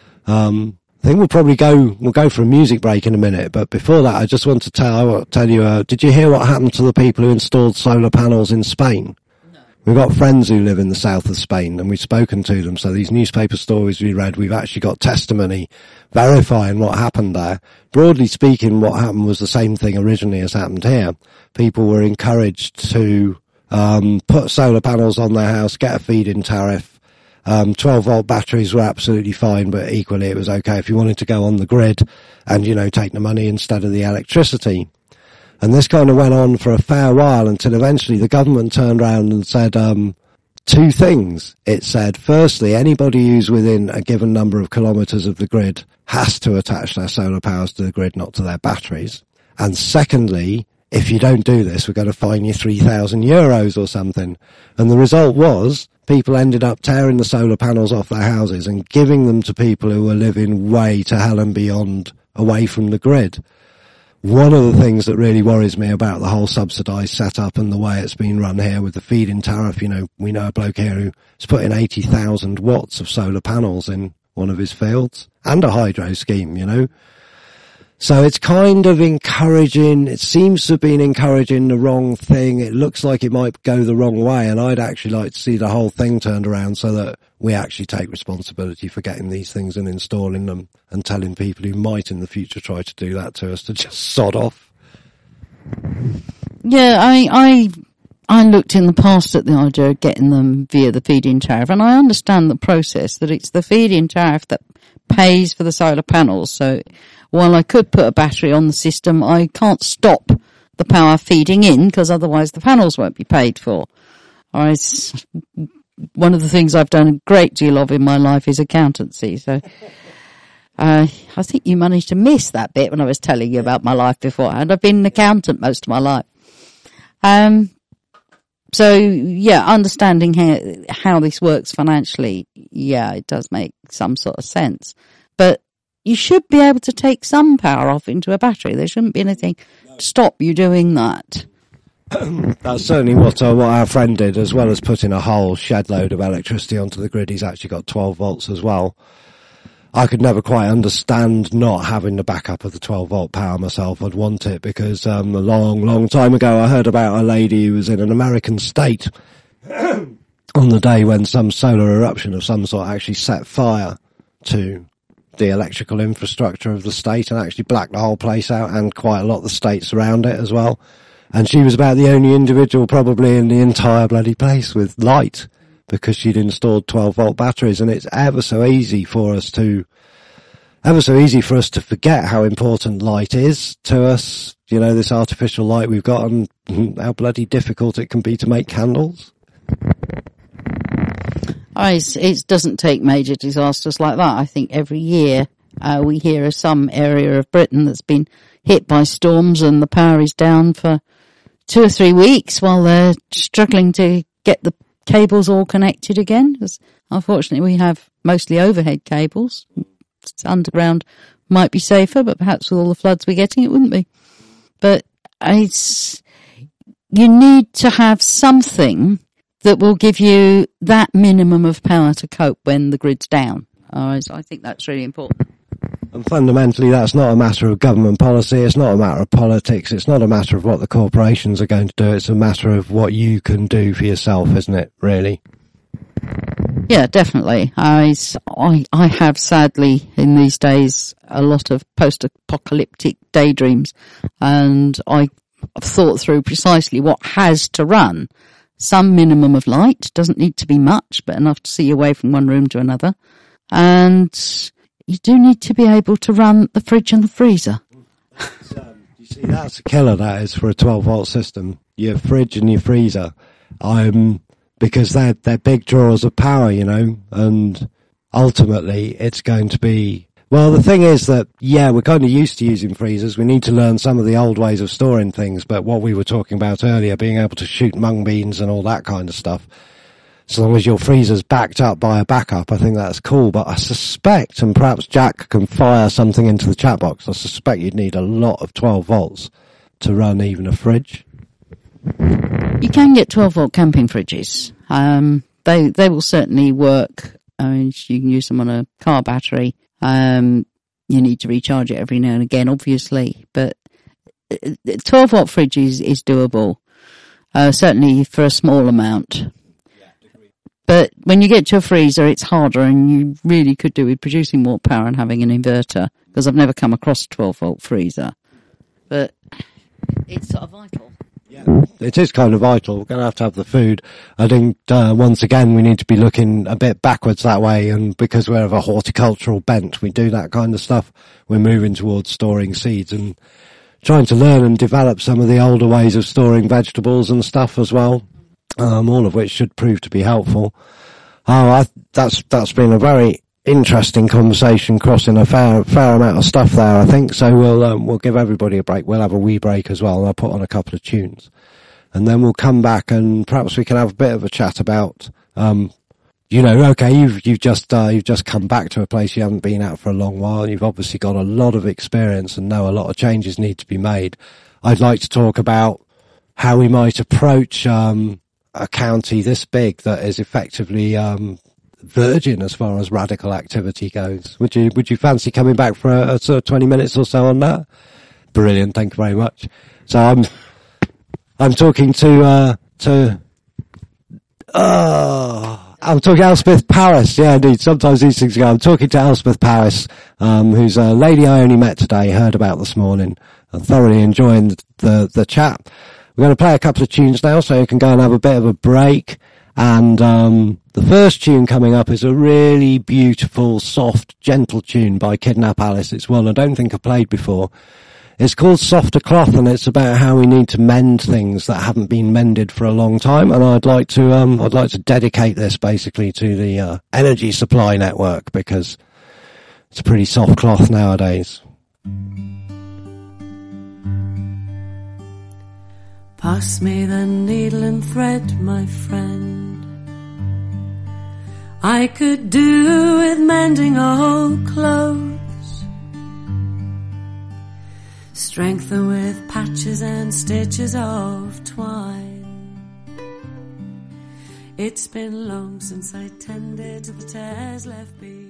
I think we'll go for a music break in a minute, but before that, I just want to tell you, did you hear what happened to the people who installed solar panels in Spain? No. We've got friends who live in the south of Spain, and we've spoken to them, so these newspaper stories we read, we've actually got testimony verifying what happened there. Broadly speaking, what happened was the same thing originally as happened here. People were encouraged to put solar panels on their house, get a feed-in tariff. 12-volt batteries were absolutely fine, but equally it was okay if you wanted to go on the grid and, take the money instead of the electricity. And this kind of went on for a fair while until eventually the government turned around and said two things. It said, firstly, anybody who's within a given number of kilometres of the grid has to attach their solar powers to the grid, not to their batteries. And secondly, if you don't do this, we're going to fine you €3,000 or something. And the result was people ended up tearing the solar panels off their houses and giving them to people who were living way to hell and beyond away from the grid. One of the things that really worries me about the whole subsidised setup and the way it's been run here with the feed-in tariff, we know a bloke here who's put in 80,000 watts of solar panels in one of his fields and a hydro scheme, So it's kind of encouraging, it seems to have been encouraging the wrong thing. It looks like it might go the wrong way, and I'd actually like to see the whole thing turned around so that we actually take responsibility for getting these things and installing them and telling people who might in the future try to do that to us to just sod off. Yeah, I looked in the past at the idea of getting them via the feed-in tariff, and I understand the process, that it's the feed-in tariff that pays for the solar panels, so while I could put a battery on the system, I can't stop the power feeding in because otherwise the panels won't be paid for. One of the things I've done a great deal of in my life is accountancy. So I think you managed to miss that bit when I was telling you about my life beforehand. I've been an accountant most of my life. So yeah, understanding how this works financially, yeah, it does make some sort of sense. But you should be able to take some power off into a battery. There shouldn't be anything to stop you doing that. That's certainly what our friend did, as well as putting a whole shed load of electricity onto the grid. He's actually got 12 volts as well. I could never quite understand not having the backup of the 12-volt power myself. I'd want it because a long time ago I heard about a lady who was in an American state on the day when some solar eruption of some sort actually set fire to the electrical infrastructure of the state and actually blacked the whole place out and quite a lot of the states around it as well. And she was about the only individual probably in the entire bloody place with light because she'd installed 12-volt batteries. And it's ever so easy for us to forget how important light is to us. This artificial light we've got and how bloody difficult it can be to make candles. It doesn't take major disasters like that. I think every year we hear of some area of Britain that's been hit by storms and the power is down for 2 or 3 weeks while they're struggling to get the cables all connected again. Because unfortunately we have mostly overhead cables. Underground might be safer, but perhaps with all the floods we're getting it wouldn't be. But you need to have something that will give you that minimum of power to cope when the grid's down. I think that's really important. And fundamentally, that's not a matter of government policy. It's not a matter of politics. It's not a matter of what the corporations are going to do. It's a matter of what you can do for yourself, isn't it, really? Yeah, definitely. I have sadly in these days a lot of post-apocalyptic daydreams, and I've thought through precisely what has to run. Some minimum of light, doesn't need to be much, but enough to see your way from one room to another. And you do need to be able to run the fridge and the freezer. You see, that's a killer, that is, for a 12-volt system. Your fridge and your freezer. Because because they're big draws of power, you know, and ultimately it's going to be, well, the thing is that, yeah, we're kind of used to using freezers. We need to learn some of the old ways of storing things, but what we were talking about earlier, being able to shoot mung beans and all that kind of stuff, as long as your freezer's backed up by a backup, I think that's cool. But I suspect, and perhaps Jack can fire something into the chat box, I suspect you'd need a lot of 12 volts to run even a fridge. You can get 12-volt camping fridges. They will certainly work. I mean, you can use them on a car battery. You need to recharge it every now and again, obviously. But 12-volt fridge is doable, certainly for a small amount. But when you get to a freezer, it's harder, and you really could do with producing more power and having an inverter, because I've never come across a 12-volt freezer. But it's sort of vital. Yeah, it is kind of vital. We're going to have the food. I think, once again, we need to be looking a bit backwards that way, and because we're of a horticultural bent, we do that kind of stuff. We're moving towards storing seeds and trying to learn and develop some of the older ways of storing vegetables and stuff as well. All of which should prove to be helpful. That's been a very interesting conversation, crossing a fair amount of stuff there, I think. So we'll give everybody a break. We'll have a wee break as well, and I'll put on a couple of tunes, and then we'll come back and perhaps we can have a bit of a chat about, you know, okay, you've just come back to a place you haven't been at for a long while. You've obviously got a lot of experience and know a lot of changes need to be made. I'd like to talk about how we might approach, a county this big that is effectively virgin as far as radical activity goes. Would you fancy coming back for a sort of 20 minutes or so on that? Brilliant, thank you very much. So I'm talking to I'm talking to Elspeth Paris. Yeah, indeed. Sometimes these things go. I'm talking to Elspeth Paris, who's a lady I only met today, heard about this morning. I'm thoroughly enjoying the chat. We're going to play a couple of tunes now, so you can go and have a bit of a break. And the first tune coming up is a really beautiful, soft, gentle tune by Kidnap Alice. It's one I don't think I've played before. It's called Softer Cloth, and it's about how we need to mend things that haven't been mended for a long time. And I'd like to dedicate this basically to the energy supply network, because it's a pretty soft cloth nowadays. Pass me the needle and thread, my friend. I could do with mending old clothes, strengthen with patches and stitches of twine. It's been long since I tended to the tears left behind.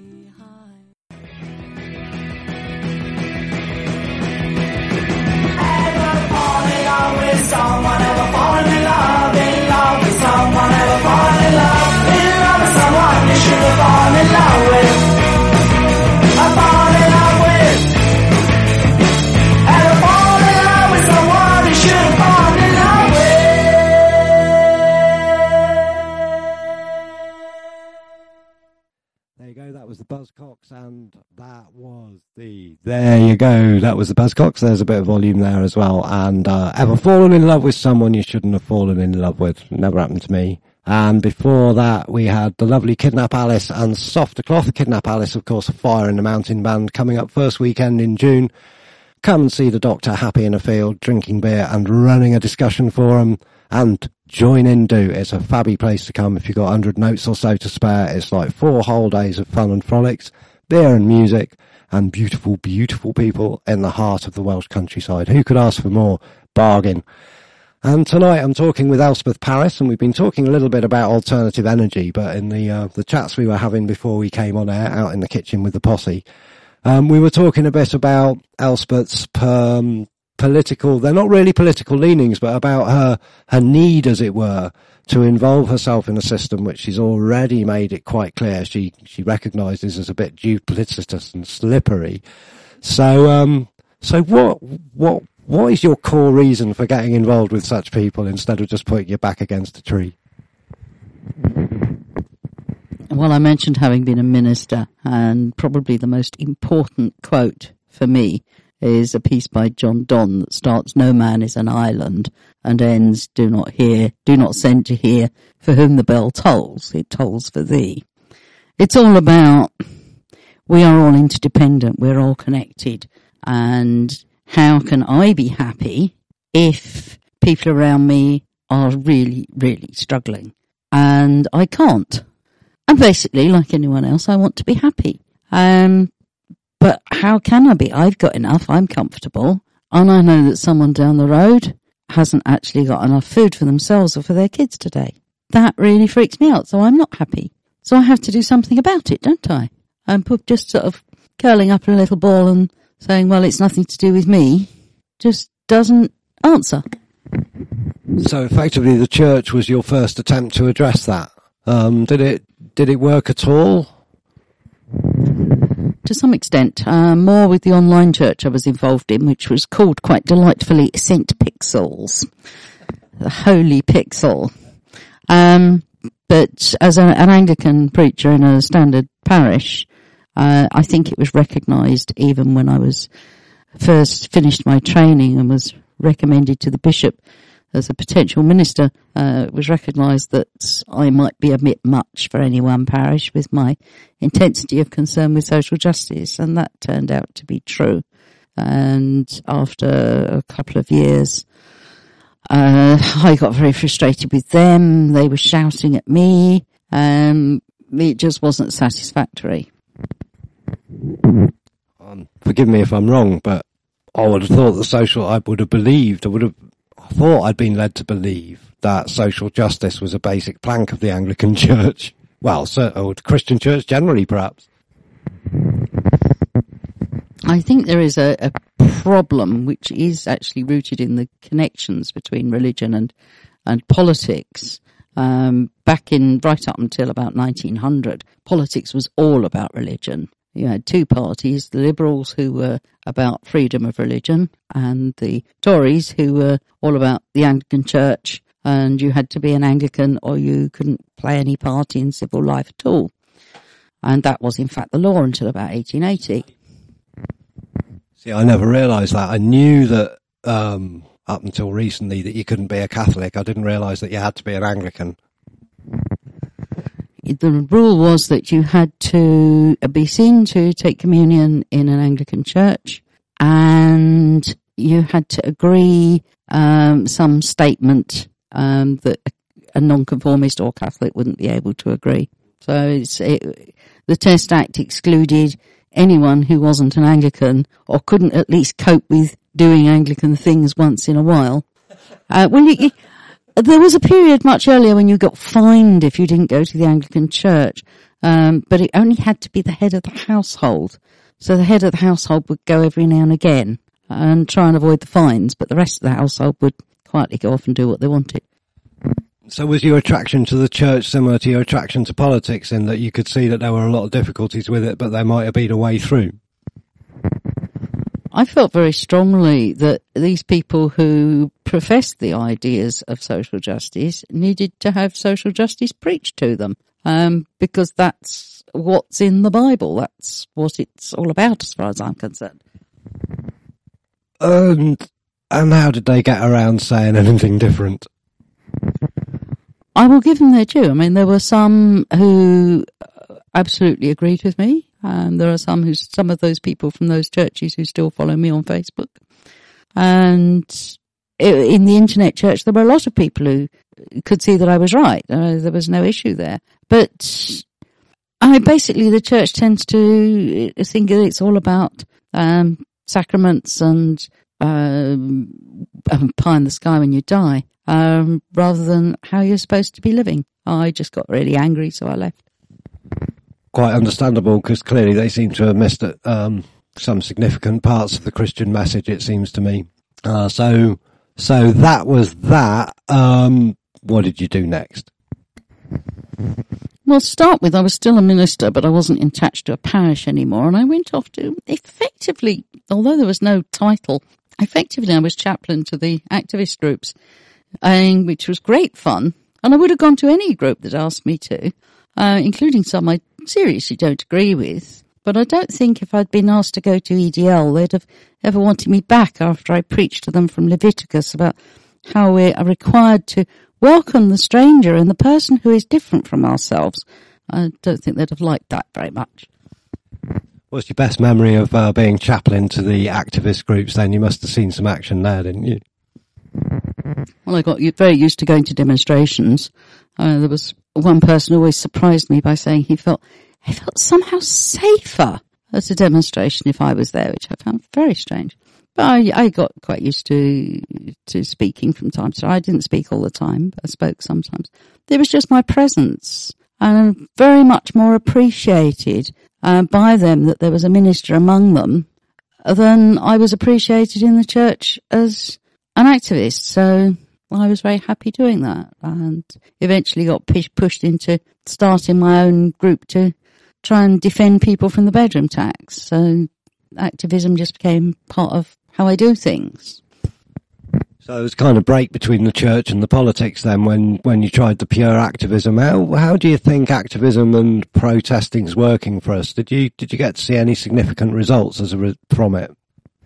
With someone, ever fallen in love with someone, ever fallen in love with someone you should have fallen in love with. I fall in love with, ever fallen in love with someone you should have fallen in love with. There you go, that was the Buzzcocks, and that was there you go, that was the Buzzcocks. There's a bit of volume there as well. And ever fallen in love with someone you shouldn't have fallen in love with? Never happened to me. And before that, we had the lovely Kidnap Alice and Softer Cloth. Kidnap Alice, of course, a Fire in the Mountain band coming up first weekend in June. Come and see the Doctor happy in a field, drinking beer and running a discussion forum. And join in, do. It's a fabby place to come if you've got 100 notes or so to spare. It's like 4 whole days of fun and frolics, beer and music, and beautiful, beautiful people in the heart of the Welsh countryside. Who could ask for more? Bargain. And tonight I'm talking with Elspeth Paris, and we've been talking a little bit about alternative energy, but in the chats we were having before we came on air, out in the kitchen with the posse, we were talking a bit about Elspeth's political, they're not really political leanings, but about her need, as it were, to involve herself in a system which she's already made it quite clear she recognises as a bit duplicitous and slippery. So what is your core reason for getting involved with such people instead of just putting your back against a tree? Well, I mentioned having been a minister, and probably the most important quote for me is a piece by John Donne that starts, "No man is an island," and ends, "Do not send to hear, for whom the bell tolls, it tolls for thee." It's all about, we are all interdependent, we're all connected, and how can I be happy if people around me are really, really struggling? And I can't. And basically, like anyone else, I want to be happy. But how can I be? I've got enough, I'm comfortable, and I know that someone down the road hasn't actually got enough food for themselves or for their kids today. That really freaks me out, so I'm not happy. So I have to do something about it, don't I? And just sort of curling up in a little ball and saying, well, it's nothing to do with me, just doesn't answer. So effectively the church was your first attempt to address that. Did it work at all? To some extent, more with the online church I was involved in, which was called quite delightfully St. Pixels, the Holy Pixel. But as an Anglican preacher in a standard parish, I think it was recognised even when I was first finished my training and was recommended to the bishop as a potential minister. It was recognised that I might be a bit much for any one parish with my intensity of concern with social justice, and that turned out to be true. And after a couple of years, I got very frustrated with them. They were shouting at me. It just wasn't satisfactory. Forgive me if I'm wrong, but I would have thought I thought I'd been led to believe that social justice was a basic plank of the Anglican Church. Well, or the Christian Church generally, perhaps. I think there is a problem which is actually rooted in the connections between religion and politics. Right up until about 1900, politics was all about religion. You had two parties, the Liberals who were about freedom of religion and the Tories who were all about the Anglican Church, and you had to be an Anglican or you couldn't play any part in civil life at all. And that was in fact the law until about 1880. See, I never realised that. I knew that up until recently that you couldn't be a Catholic. I didn't realise that you had to be an Anglican. The rule was that you had to be seen to take communion in an Anglican church, and you had to agree some statement that a nonconformist or Catholic wouldn't be able to agree. So the Test Act excluded anyone who wasn't an Anglican or couldn't at least cope with doing Anglican things once in a while. There was a period much earlier when you got fined if you didn't go to the Anglican Church, but it only had to be the head of the household. So the head of the household would go every now and again and try and avoid the fines, but the rest of the household would quietly go off and do what they wanted. So was your attraction to the church similar to your attraction to politics, in that you could see that there were a lot of difficulties with it, but there might have been a way through? I felt very strongly that these people who professed the ideas of social justice needed to have social justice preached to them, because that's what's in the Bible. That's what it's all about as far as I'm concerned. And how did they get around saying anything different? I will give them their due. I mean, there were some who absolutely agreed with me. There are some of those people from those churches who still follow me on Facebook. And in the internet church, there were a lot of people who could see that I was right. There was no issue there. But the church tends to think that it's all about sacraments and pie in the sky when you die, rather than how you're supposed to be living. I just got really angry, so I left. Quite understandable, because clearly they seem to have missed some significant parts of the Christian message, it seems to me. So that was that. What did you do next? Well, to start with, I was still a minister, but I wasn't attached to a parish anymore, and I went off to effectively, although there was no title, I was chaplain to the activist groups, which was great fun, and I would have gone to any group that asked me to, including some I seriously don't agree with. But I don't think if I'd been asked to go to EDL, they'd have ever wanted me back after I preached to them from Leviticus about how we are required to welcome the stranger and the person who is different from ourselves. I don't think they'd have liked that very much. What's your best memory of being chaplain to the activist groups then? You must have seen some action there, didn't you? Well, I got very used to going to demonstrations. There was one person who always surprised me by saying he felt somehow safer at a demonstration if I was there, which I found very strange. But I got quite used to speaking from time to time. I didn't speak all the time, but I spoke sometimes. It was just my presence, and very much more appreciated by them that there was a minister among them than I was appreciated in the church as an activist. So I was very happy doing that, and eventually got pushed into starting my own group to try and defend people from the bedroom tax. So activism just became part of how I do things. So it was kind of break between the church and the politics then when you tried the pure activism. How do you think activism and protesting's working for us? Did you get to see any significant results from it?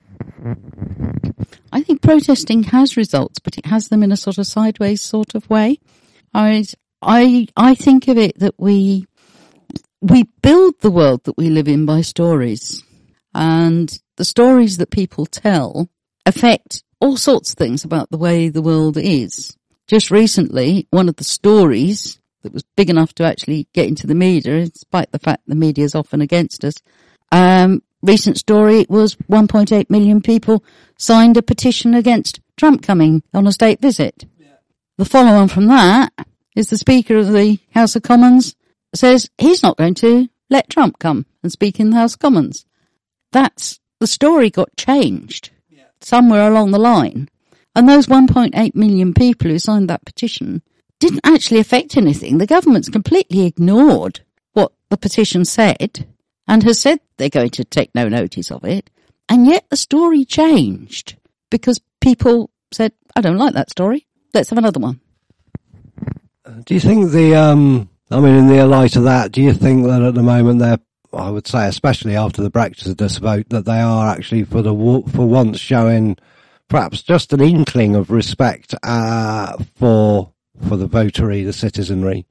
I think protesting has results, but it has them in a sort of sideways sort of way. I think of it that we build the world that we live in by stories, and the stories that people tell affect all sorts of things about the way the world is. Just recently, one of the stories that was big enough to actually get into the media, despite the fact the media is often against us, recent story was 1.8 million people signed a petition against Trump coming on a state visit. Yeah. The follow-on from that is the Speaker of the House of Commons says he's not going to let Trump come and speak in the House of Commons. The story got changed somewhere along the line. And those 1.8 million people who signed that petition didn't actually affect anything. The government's completely ignored what the petition said and has said they're going to take no notice of it. And yet the story changed because people said, I don't like that story. Let's have another one. Do you think in the light of that, do you think that at the moment I would say, especially after the Brexit vote, that they are actually for once showing perhaps just an inkling of respect for the votary, the citizenry?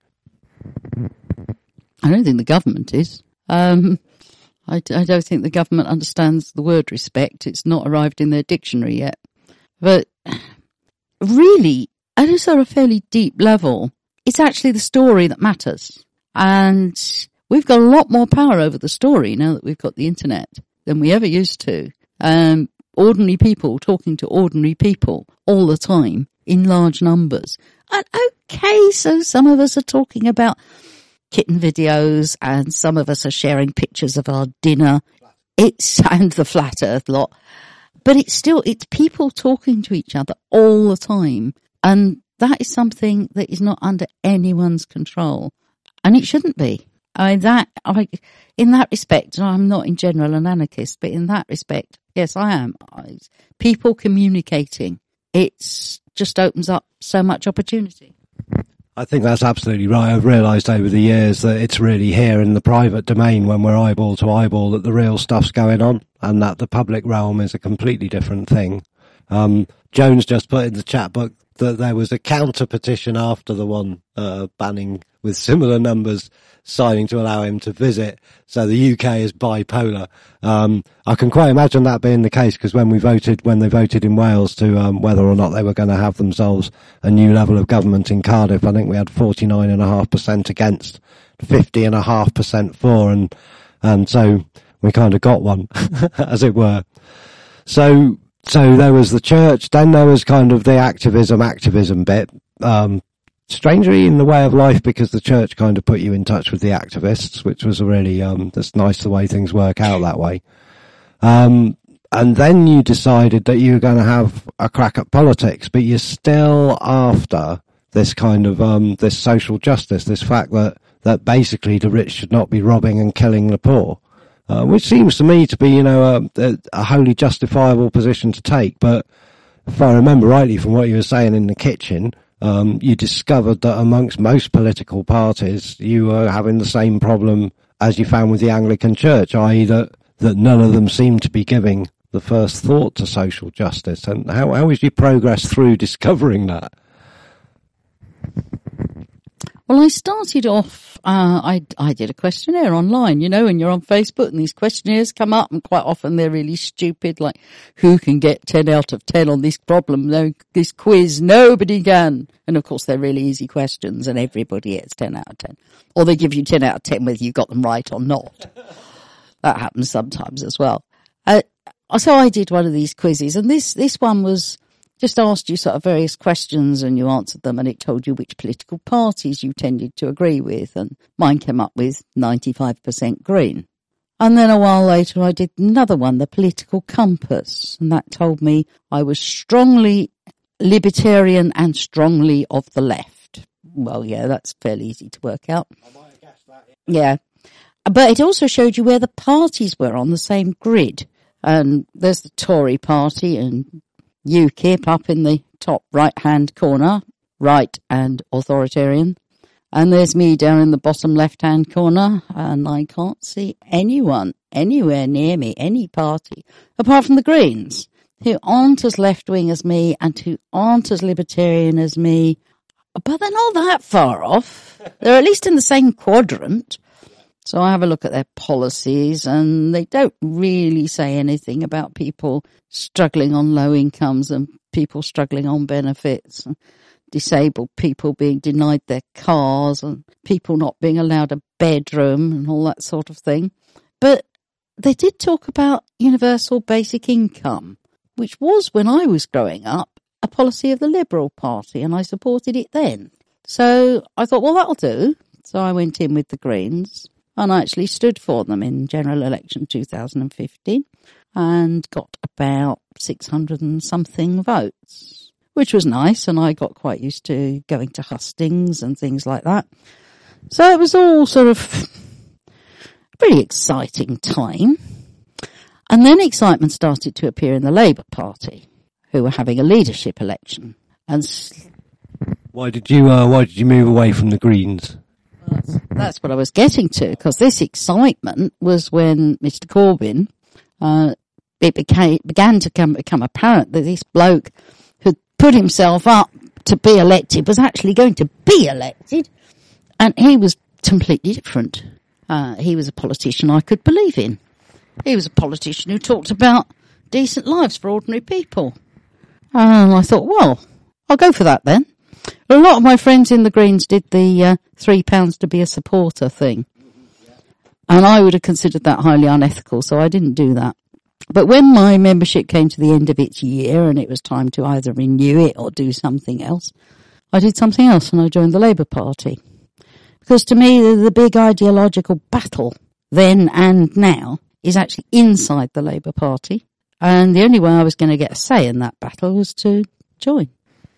I don't think the government is. I don't think the government understands the word respect. It's not arrived in their dictionary yet. But really, at a sort of fairly deep level, it's actually the story that matters. And we've got a lot more power over the story now that we've got the internet than we ever used to. Ordinary people talking to ordinary people all the time in large numbers. And okay, so some of us are talking about kitten videos and some of us are sharing pictures of our dinner. And the flat earth lot. But it's people talking to each other all the time. And that is something that is not under anyone's control. And it shouldn't be. In that respect, and I'm not in general an anarchist, but in that respect, yes, I am. People communicating, it just opens up so much opportunity. I think that's absolutely right. I've realised over the years that it's really here in the private domain when we're eyeball to eyeball that the real stuff's going on, and that the public realm is a completely different thing. Jones just put in the chat book that there was a counter petition after the one banning with similar numbers signing to allow him to visit. So the UK is bipolar. I can quite imagine that being the case because when they voted in Wales to whether or not they were going to have themselves a new level of government in Cardiff, I think we had 49.5% against, 50.5% for, and so we kind of got one, as it were. So there was the church, then there was kind of the activism bit. Strangely in the way of life because the church kind of put you in touch with the activists, which was a really, that's nice the way things work out that way. And then you decided that you were going to have a crack at politics, but you're still after this kind of, this social justice, this fact that basically the rich should not be robbing and killing the poor. Which seems to me to be, a wholly justifiable position to take. But if I remember rightly from what you were saying in the kitchen, you discovered that amongst most political parties, you were having the same problem as you found with the Anglican Church, i.e. that none of them seem to be giving the first thought to social justice. And how was your progress through discovering that? Well, I started off, I did a questionnaire online, you know, and you're on Facebook and these questionnaires come up and quite often they're really stupid, like who can get 10 out of 10 on this problem, no, this quiz, nobody can. And of course they're really easy questions and everybody gets 10 out of 10. Or they give you 10 out of 10 whether you got them right or not. That happens sometimes as well. So I did one of these quizzes and this one was just asked you sort of various questions and you answered them and it told you which political parties you tended to agree with, and mine came up with 95% Green. And then a while later I did another one, the Political Compass, and that told me I was strongly libertarian and strongly of the left. Well, yeah, that's fairly easy to work out. I might have guessed that. Yeah. But it also showed you where the parties were on the same grid. And there's the Tory party and UKIP up in the top right-hand corner, right and authoritarian. And there's me down in the bottom left-hand corner, and I can't see anyone anywhere near me, any party, apart from the Greens, who aren't as left-wing as me and who aren't as libertarian as me. But they're not that far off. They're at least in the same quadrant. So I have a look at their policies and they don't really say anything about people struggling on low incomes and people struggling on benefits, and disabled people being denied their cars and people not being allowed a bedroom and all that sort of thing. But they did talk about universal basic income, which was, when I was growing up, a policy of the Liberal Party, and I supported it then. So I thought, well, that'll do. So I went in with the Greens. And I actually stood for them in general election 2015 and got about 600 and something votes, which was nice. And I got quite used to going to hustings and things like that. So it was all sort of a pretty exciting time. And then excitement started to appear in the Labour Party, who were having a leadership election. And why did you move away from the Greens? That's what I was getting to, because this excitement was when Mr. Corbyn, it began to become apparent that this bloke who'd put himself up to be elected was actually going to be elected, and he was completely different. He was a politician I could believe in. He was a politician who talked about decent lives for ordinary people. And I thought, well, I'll go for that then. A lot of my friends in the Greens did the £3 to be a supporter thing. And I would have considered that highly unethical, so I didn't do that. But when my membership came to the end of its year and it was time to either renew it or do something else, I did something else and I joined the Labour Party. Because to me, the big ideological battle then and now is actually inside the Labour Party. And the only way I was going to get a say in that battle was to join.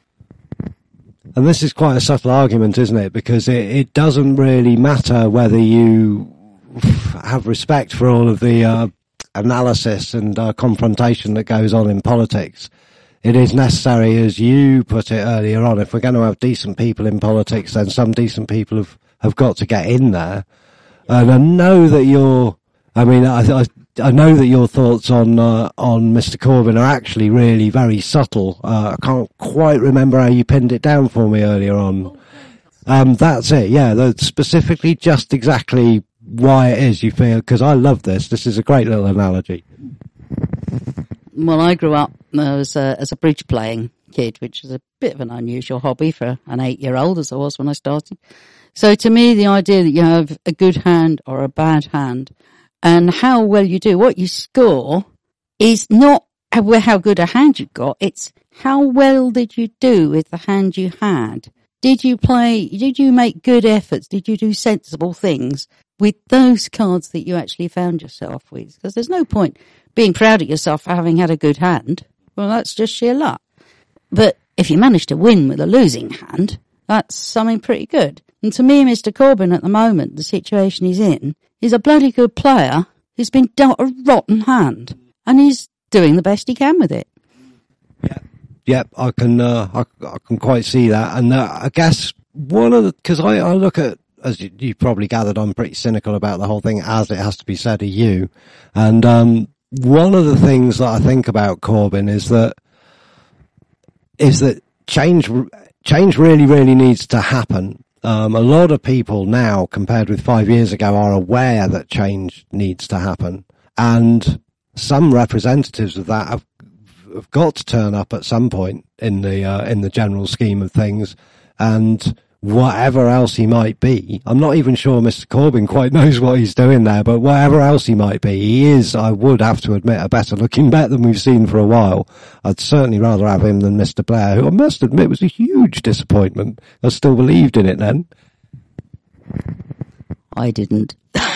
And this is quite a subtle argument, isn't it? Because it doesn't really matter whether you have respect for all of the analysis and confrontation that goes on in politics. It is necessary, as you put it earlier on, if we're going to have decent people in politics, then some decent people have got to get in there. And I know that I know that your thoughts on Mr. Corbyn are actually really very subtle. I can't quite remember how you pinned it down for me earlier on. That's it, yeah. That's specifically just exactly why it is you feel, because I love this. This is a great little analogy. Well, I grew up as a bridge playing kid, which is a bit of an unusual hobby for an 8-year-old, as I was when I started. So to me, the idea that you have a good hand or a bad hand, and how well you do, what you score, is not how good a hand you got, it's how well did you do with the hand you had. Did you make good efforts? Did you do sensible things with those cards that you actually found yourself with? Because there's no point being proud of yourself for having had a good hand. Well, that's just sheer luck. But if you manage to win with a losing hand, that's something pretty good. And to me, Mr. Corbyn at the moment, the situation he's in, is a bloody good player who's been dealt a rotten hand. And he's doing the best he can with it. Yeah, I can quite see that. And I guess because I look at as you probably gathered, I'm pretty cynical about the whole thing, as it has to be said of you. And one of the things that I think about Corbyn is that change really, really needs to happen. A lot of people now, compared with 5 years ago, are aware that change needs to happen, and some representatives of that have got to turn up at some point in the general scheme of things. And whatever else he might be, I'm not even sure Mr. Corbyn quite knows what he's doing there, but whatever else he might be, he is, I would have to admit, a better looking bet than we've seen for a while. I'd certainly rather have him than Mr. Blair, who I must admit was a huge disappointment. I still believed in it then. I didn't.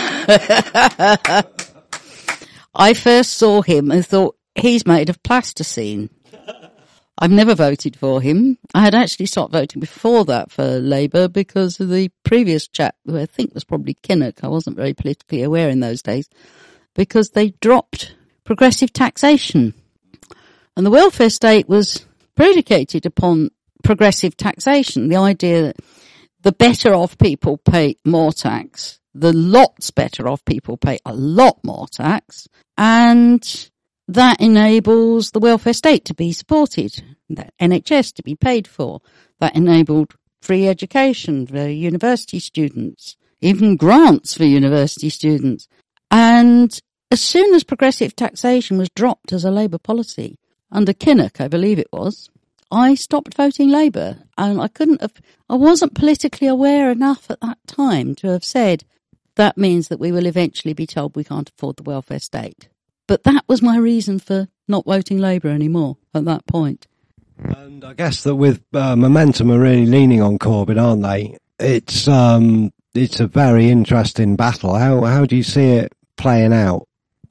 I first saw him and thought, he's made of plasticine. I've never voted for him. I had actually stopped voting before that for Labour because of the previous chap, who I think was probably Kinnock. I wasn't very politically aware in those days, because they dropped progressive taxation. And the welfare state was predicated upon progressive taxation, the idea that the better off people pay more tax, the lots better off people pay a lot more tax, and that enables the welfare state to be supported, that NHS to be paid for. That enabled free education for university students, even grants for university students. And as soon as progressive taxation was dropped as a Labour policy, under Kinnock, I believe it was, I stopped voting Labour. And I wasn't politically aware enough at that time to have said, that means that we will eventually be told we can't afford the welfare state. But that was my reason for not voting Labour anymore at that point. And I guess that with Momentum are really leaning on Corbyn, aren't they? It's a very interesting battle. How do you see it playing out?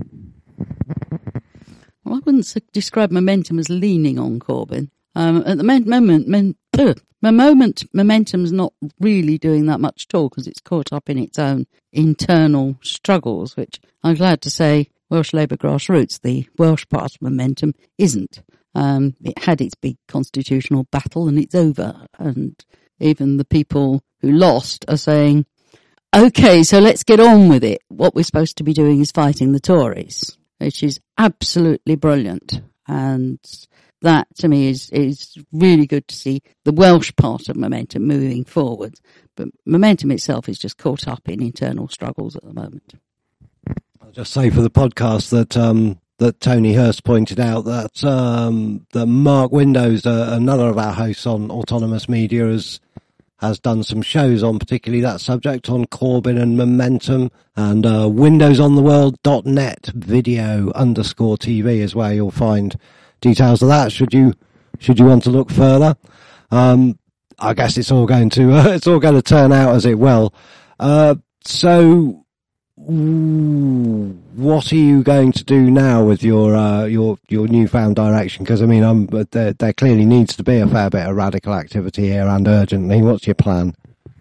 Well, I wouldn't describe Momentum as leaning on Corbyn. At the moment, Momentum's not really doing that much at all because it's caught up in its own internal struggles, which I'm glad to say Welsh Labour Grassroots, the Welsh part of Momentum, isn't. It had its big constitutional battle and it's over. And even the people who lost are saying, OK, so let's get on with it. What we're supposed to be doing is fighting the Tories, which is absolutely brilliant. And that, to me, is really good to see the Welsh part of Momentum moving forward. But Momentum itself is just caught up in internal struggles at the moment. I'll just say for the podcast that Tony Hurst pointed out that Mark Windows, another of our hosts on Autonomous Media, has done some shows on particularly that subject, on Corbyn and Momentum, and windowsontheworld.net video_TV is where you'll find details of that should you want to look further. I guess it's all going to turn out as it will. So what are you going to do now with your newfound direction? Because I mean, there clearly needs to be a fair bit of radical activity here, and urgently. What's your plan?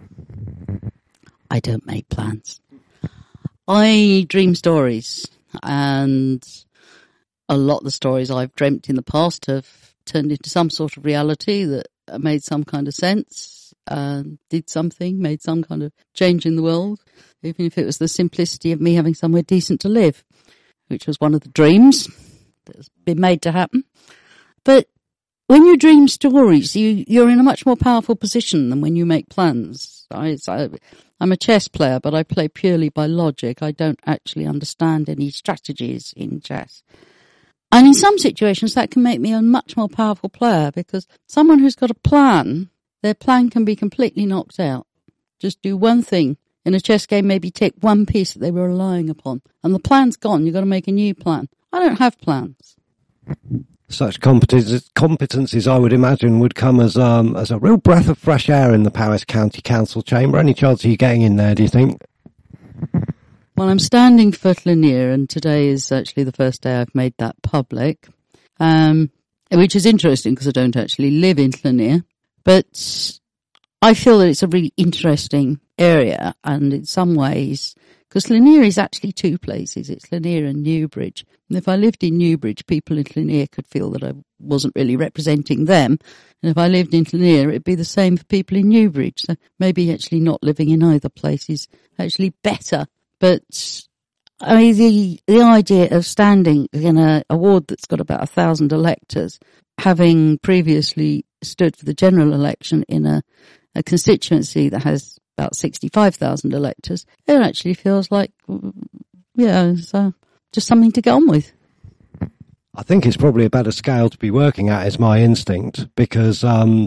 I don't make plans. I dream stories, and a lot of the stories I've dreamt in the past have turned into some sort of reality that made some kind of sense, did something, made some kind of change in the world, even if it was the simplicity of me having somewhere decent to live, which was one of the dreams that's been made to happen. But when you dream stories, you're in a much more powerful position than when you make plans. I'm a chess player, but I play purely by logic. I don't actually understand any strategies in chess. And in some situations, that can make me a much more powerful player, because someone who's got a plan, their plan can be completely knocked out. Just do one thing. In a chess game, maybe take one piece that they were relying upon, and the plan's gone. You've got to make a new plan. I don't have plans. Such competencies, I would imagine, would come as a real breath of fresh air in the Powys County Council chamber. Any chance of you getting in there, do you think? Well, I'm standing for Llanier, and today is actually the first day I've made that public, which is interesting because I don't actually live in Llanier. But I feel that it's a really interesting area, and in some ways Because Lanier is actually two places. It's Lanier and Newbridge. And if I lived in Newbridge, people in Lanier could feel that I wasn't really representing them. And if I lived in Lanier, it'd be the same for people in Newbridge. So maybe actually not living in either place is actually better. But I mean, the idea of standing in a ward that's got about 1,000 electors, having previously stood for the general election in a constituency that has about 65,000 electors, it actually feels like, it's just something to get on with. I think it's probably a better scale to be working at, is my instinct, because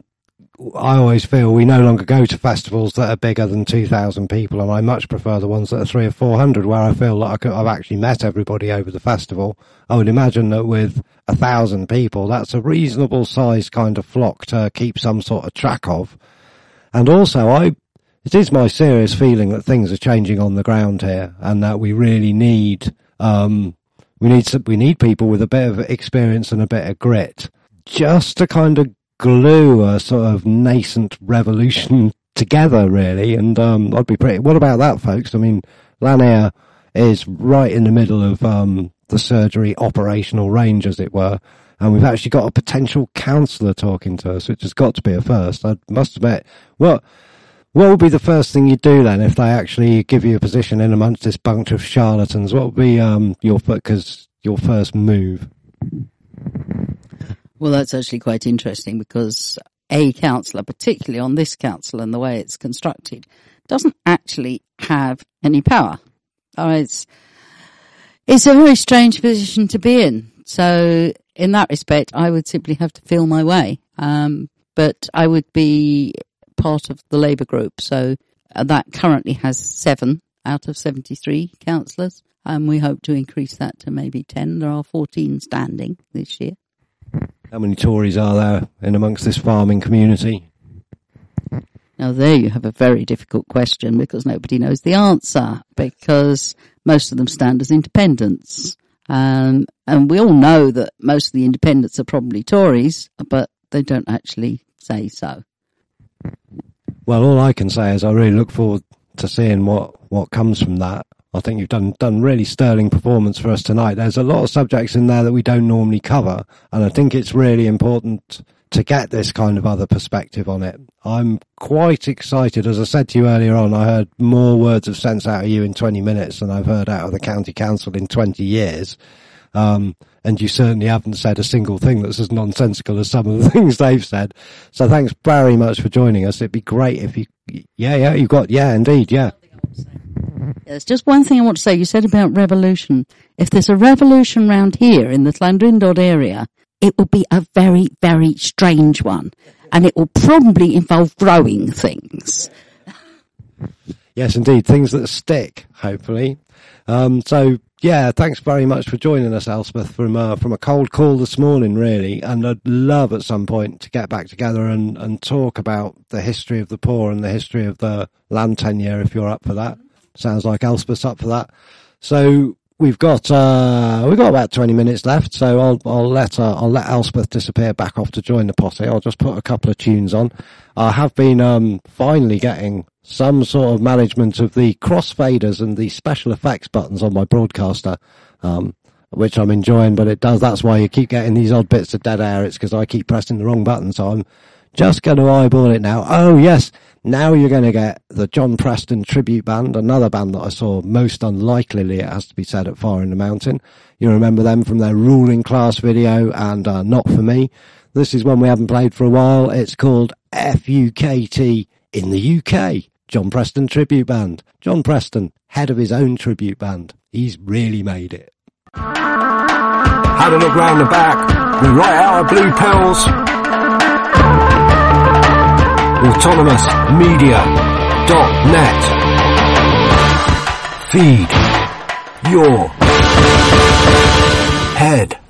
I always feel we no longer go to festivals that are bigger than 2,000 people, and I much prefer the ones that are 300 or 400, where I feel like I've actually met everybody over the festival. I would imagine that with 1,000 people, that's a reasonable sized kind of flock to keep some sort of track of. And also, it is my serious feeling that things are changing on the ground here, and that we really need, we need people with a bit of experience and a bit of grit, just to kind of glue a sort of nascent revolution together, really. And I'd be pretty. What about that, folks? I mean, Lanier is right in the middle of the surgery operational range, as it were, and we've actually got a potential counsellor talking to us, which has got to be a first. I must admit, what would be the first thing you'd do then if they actually give you a position in amongst this bunch of charlatans? What would be your first move? Well, that's actually quite interesting, because a councillor, particularly on this council and the way it's constructed, doesn't actually have any power. It's a very strange position to be in. So in that respect, I would simply have to feel my way. But I would be part of the Labour group. So that currently has 7 out of 73 councillors. And we hope to increase that to maybe 10. There are 14 standing this year. How many Tories are there in amongst this farming community? Now there you have a very difficult question, because nobody knows the answer, because most of them stand as independents. And we all know that most of the independents are probably Tories, but they don't actually say so. Well, all I can say is I really look forward to seeing what comes from that. I think you've done really sterling performance for us tonight. There's a lot of subjects in there that we don't normally cover, and I think it's really important to get this kind of other perspective on it. I'm quite excited. As I said to you earlier on, I heard more words of sense out of you in 20 minutes than I've heard out of the county council in 20 years. And you certainly haven't said a single thing that's as nonsensical as some of the things they've said. So thanks very much for joining us. It'd be great if you, indeed. There's just one thing I want to say. You said about revolution. If there's a revolution round here in the Llandrindod area, it will be a very, very strange one. And it will probably involve growing things. Yes, indeed. Things that stick, hopefully. Thanks very much for joining us, Elspeth, from a cold call this morning, really. And I'd love at some point to get back together and talk about the history of the poor and the history of the land tenure, if you're up for that. Sounds like Elspeth's up for that. So we've got about 20 minutes left. So I'll let Elspeth disappear back off to join the posse. I'll just put a couple of tunes on. I have been finally getting some sort of management of the crossfaders and the special effects buttons on my broadcaster, which I'm enjoying, but that's why you keep getting these odd bits of dead air. It's because I keep pressing the wrong button. So I'm just going to eyeball it now. Oh yes. Now you're going to get the John Preston Tribute Band, another band that I saw most unlikely, it has to be said, at Fire in the Mountain. You remember them from their Ruling Class video and Not For Me. This is one we haven't played for a while. It's called FUKT in the UK. John Preston Tribute Band. John Preston, head of his own tribute band. He's really made it. Had a look round the back. We write out our blue pills. AutonomousMedia.net. Feed your head.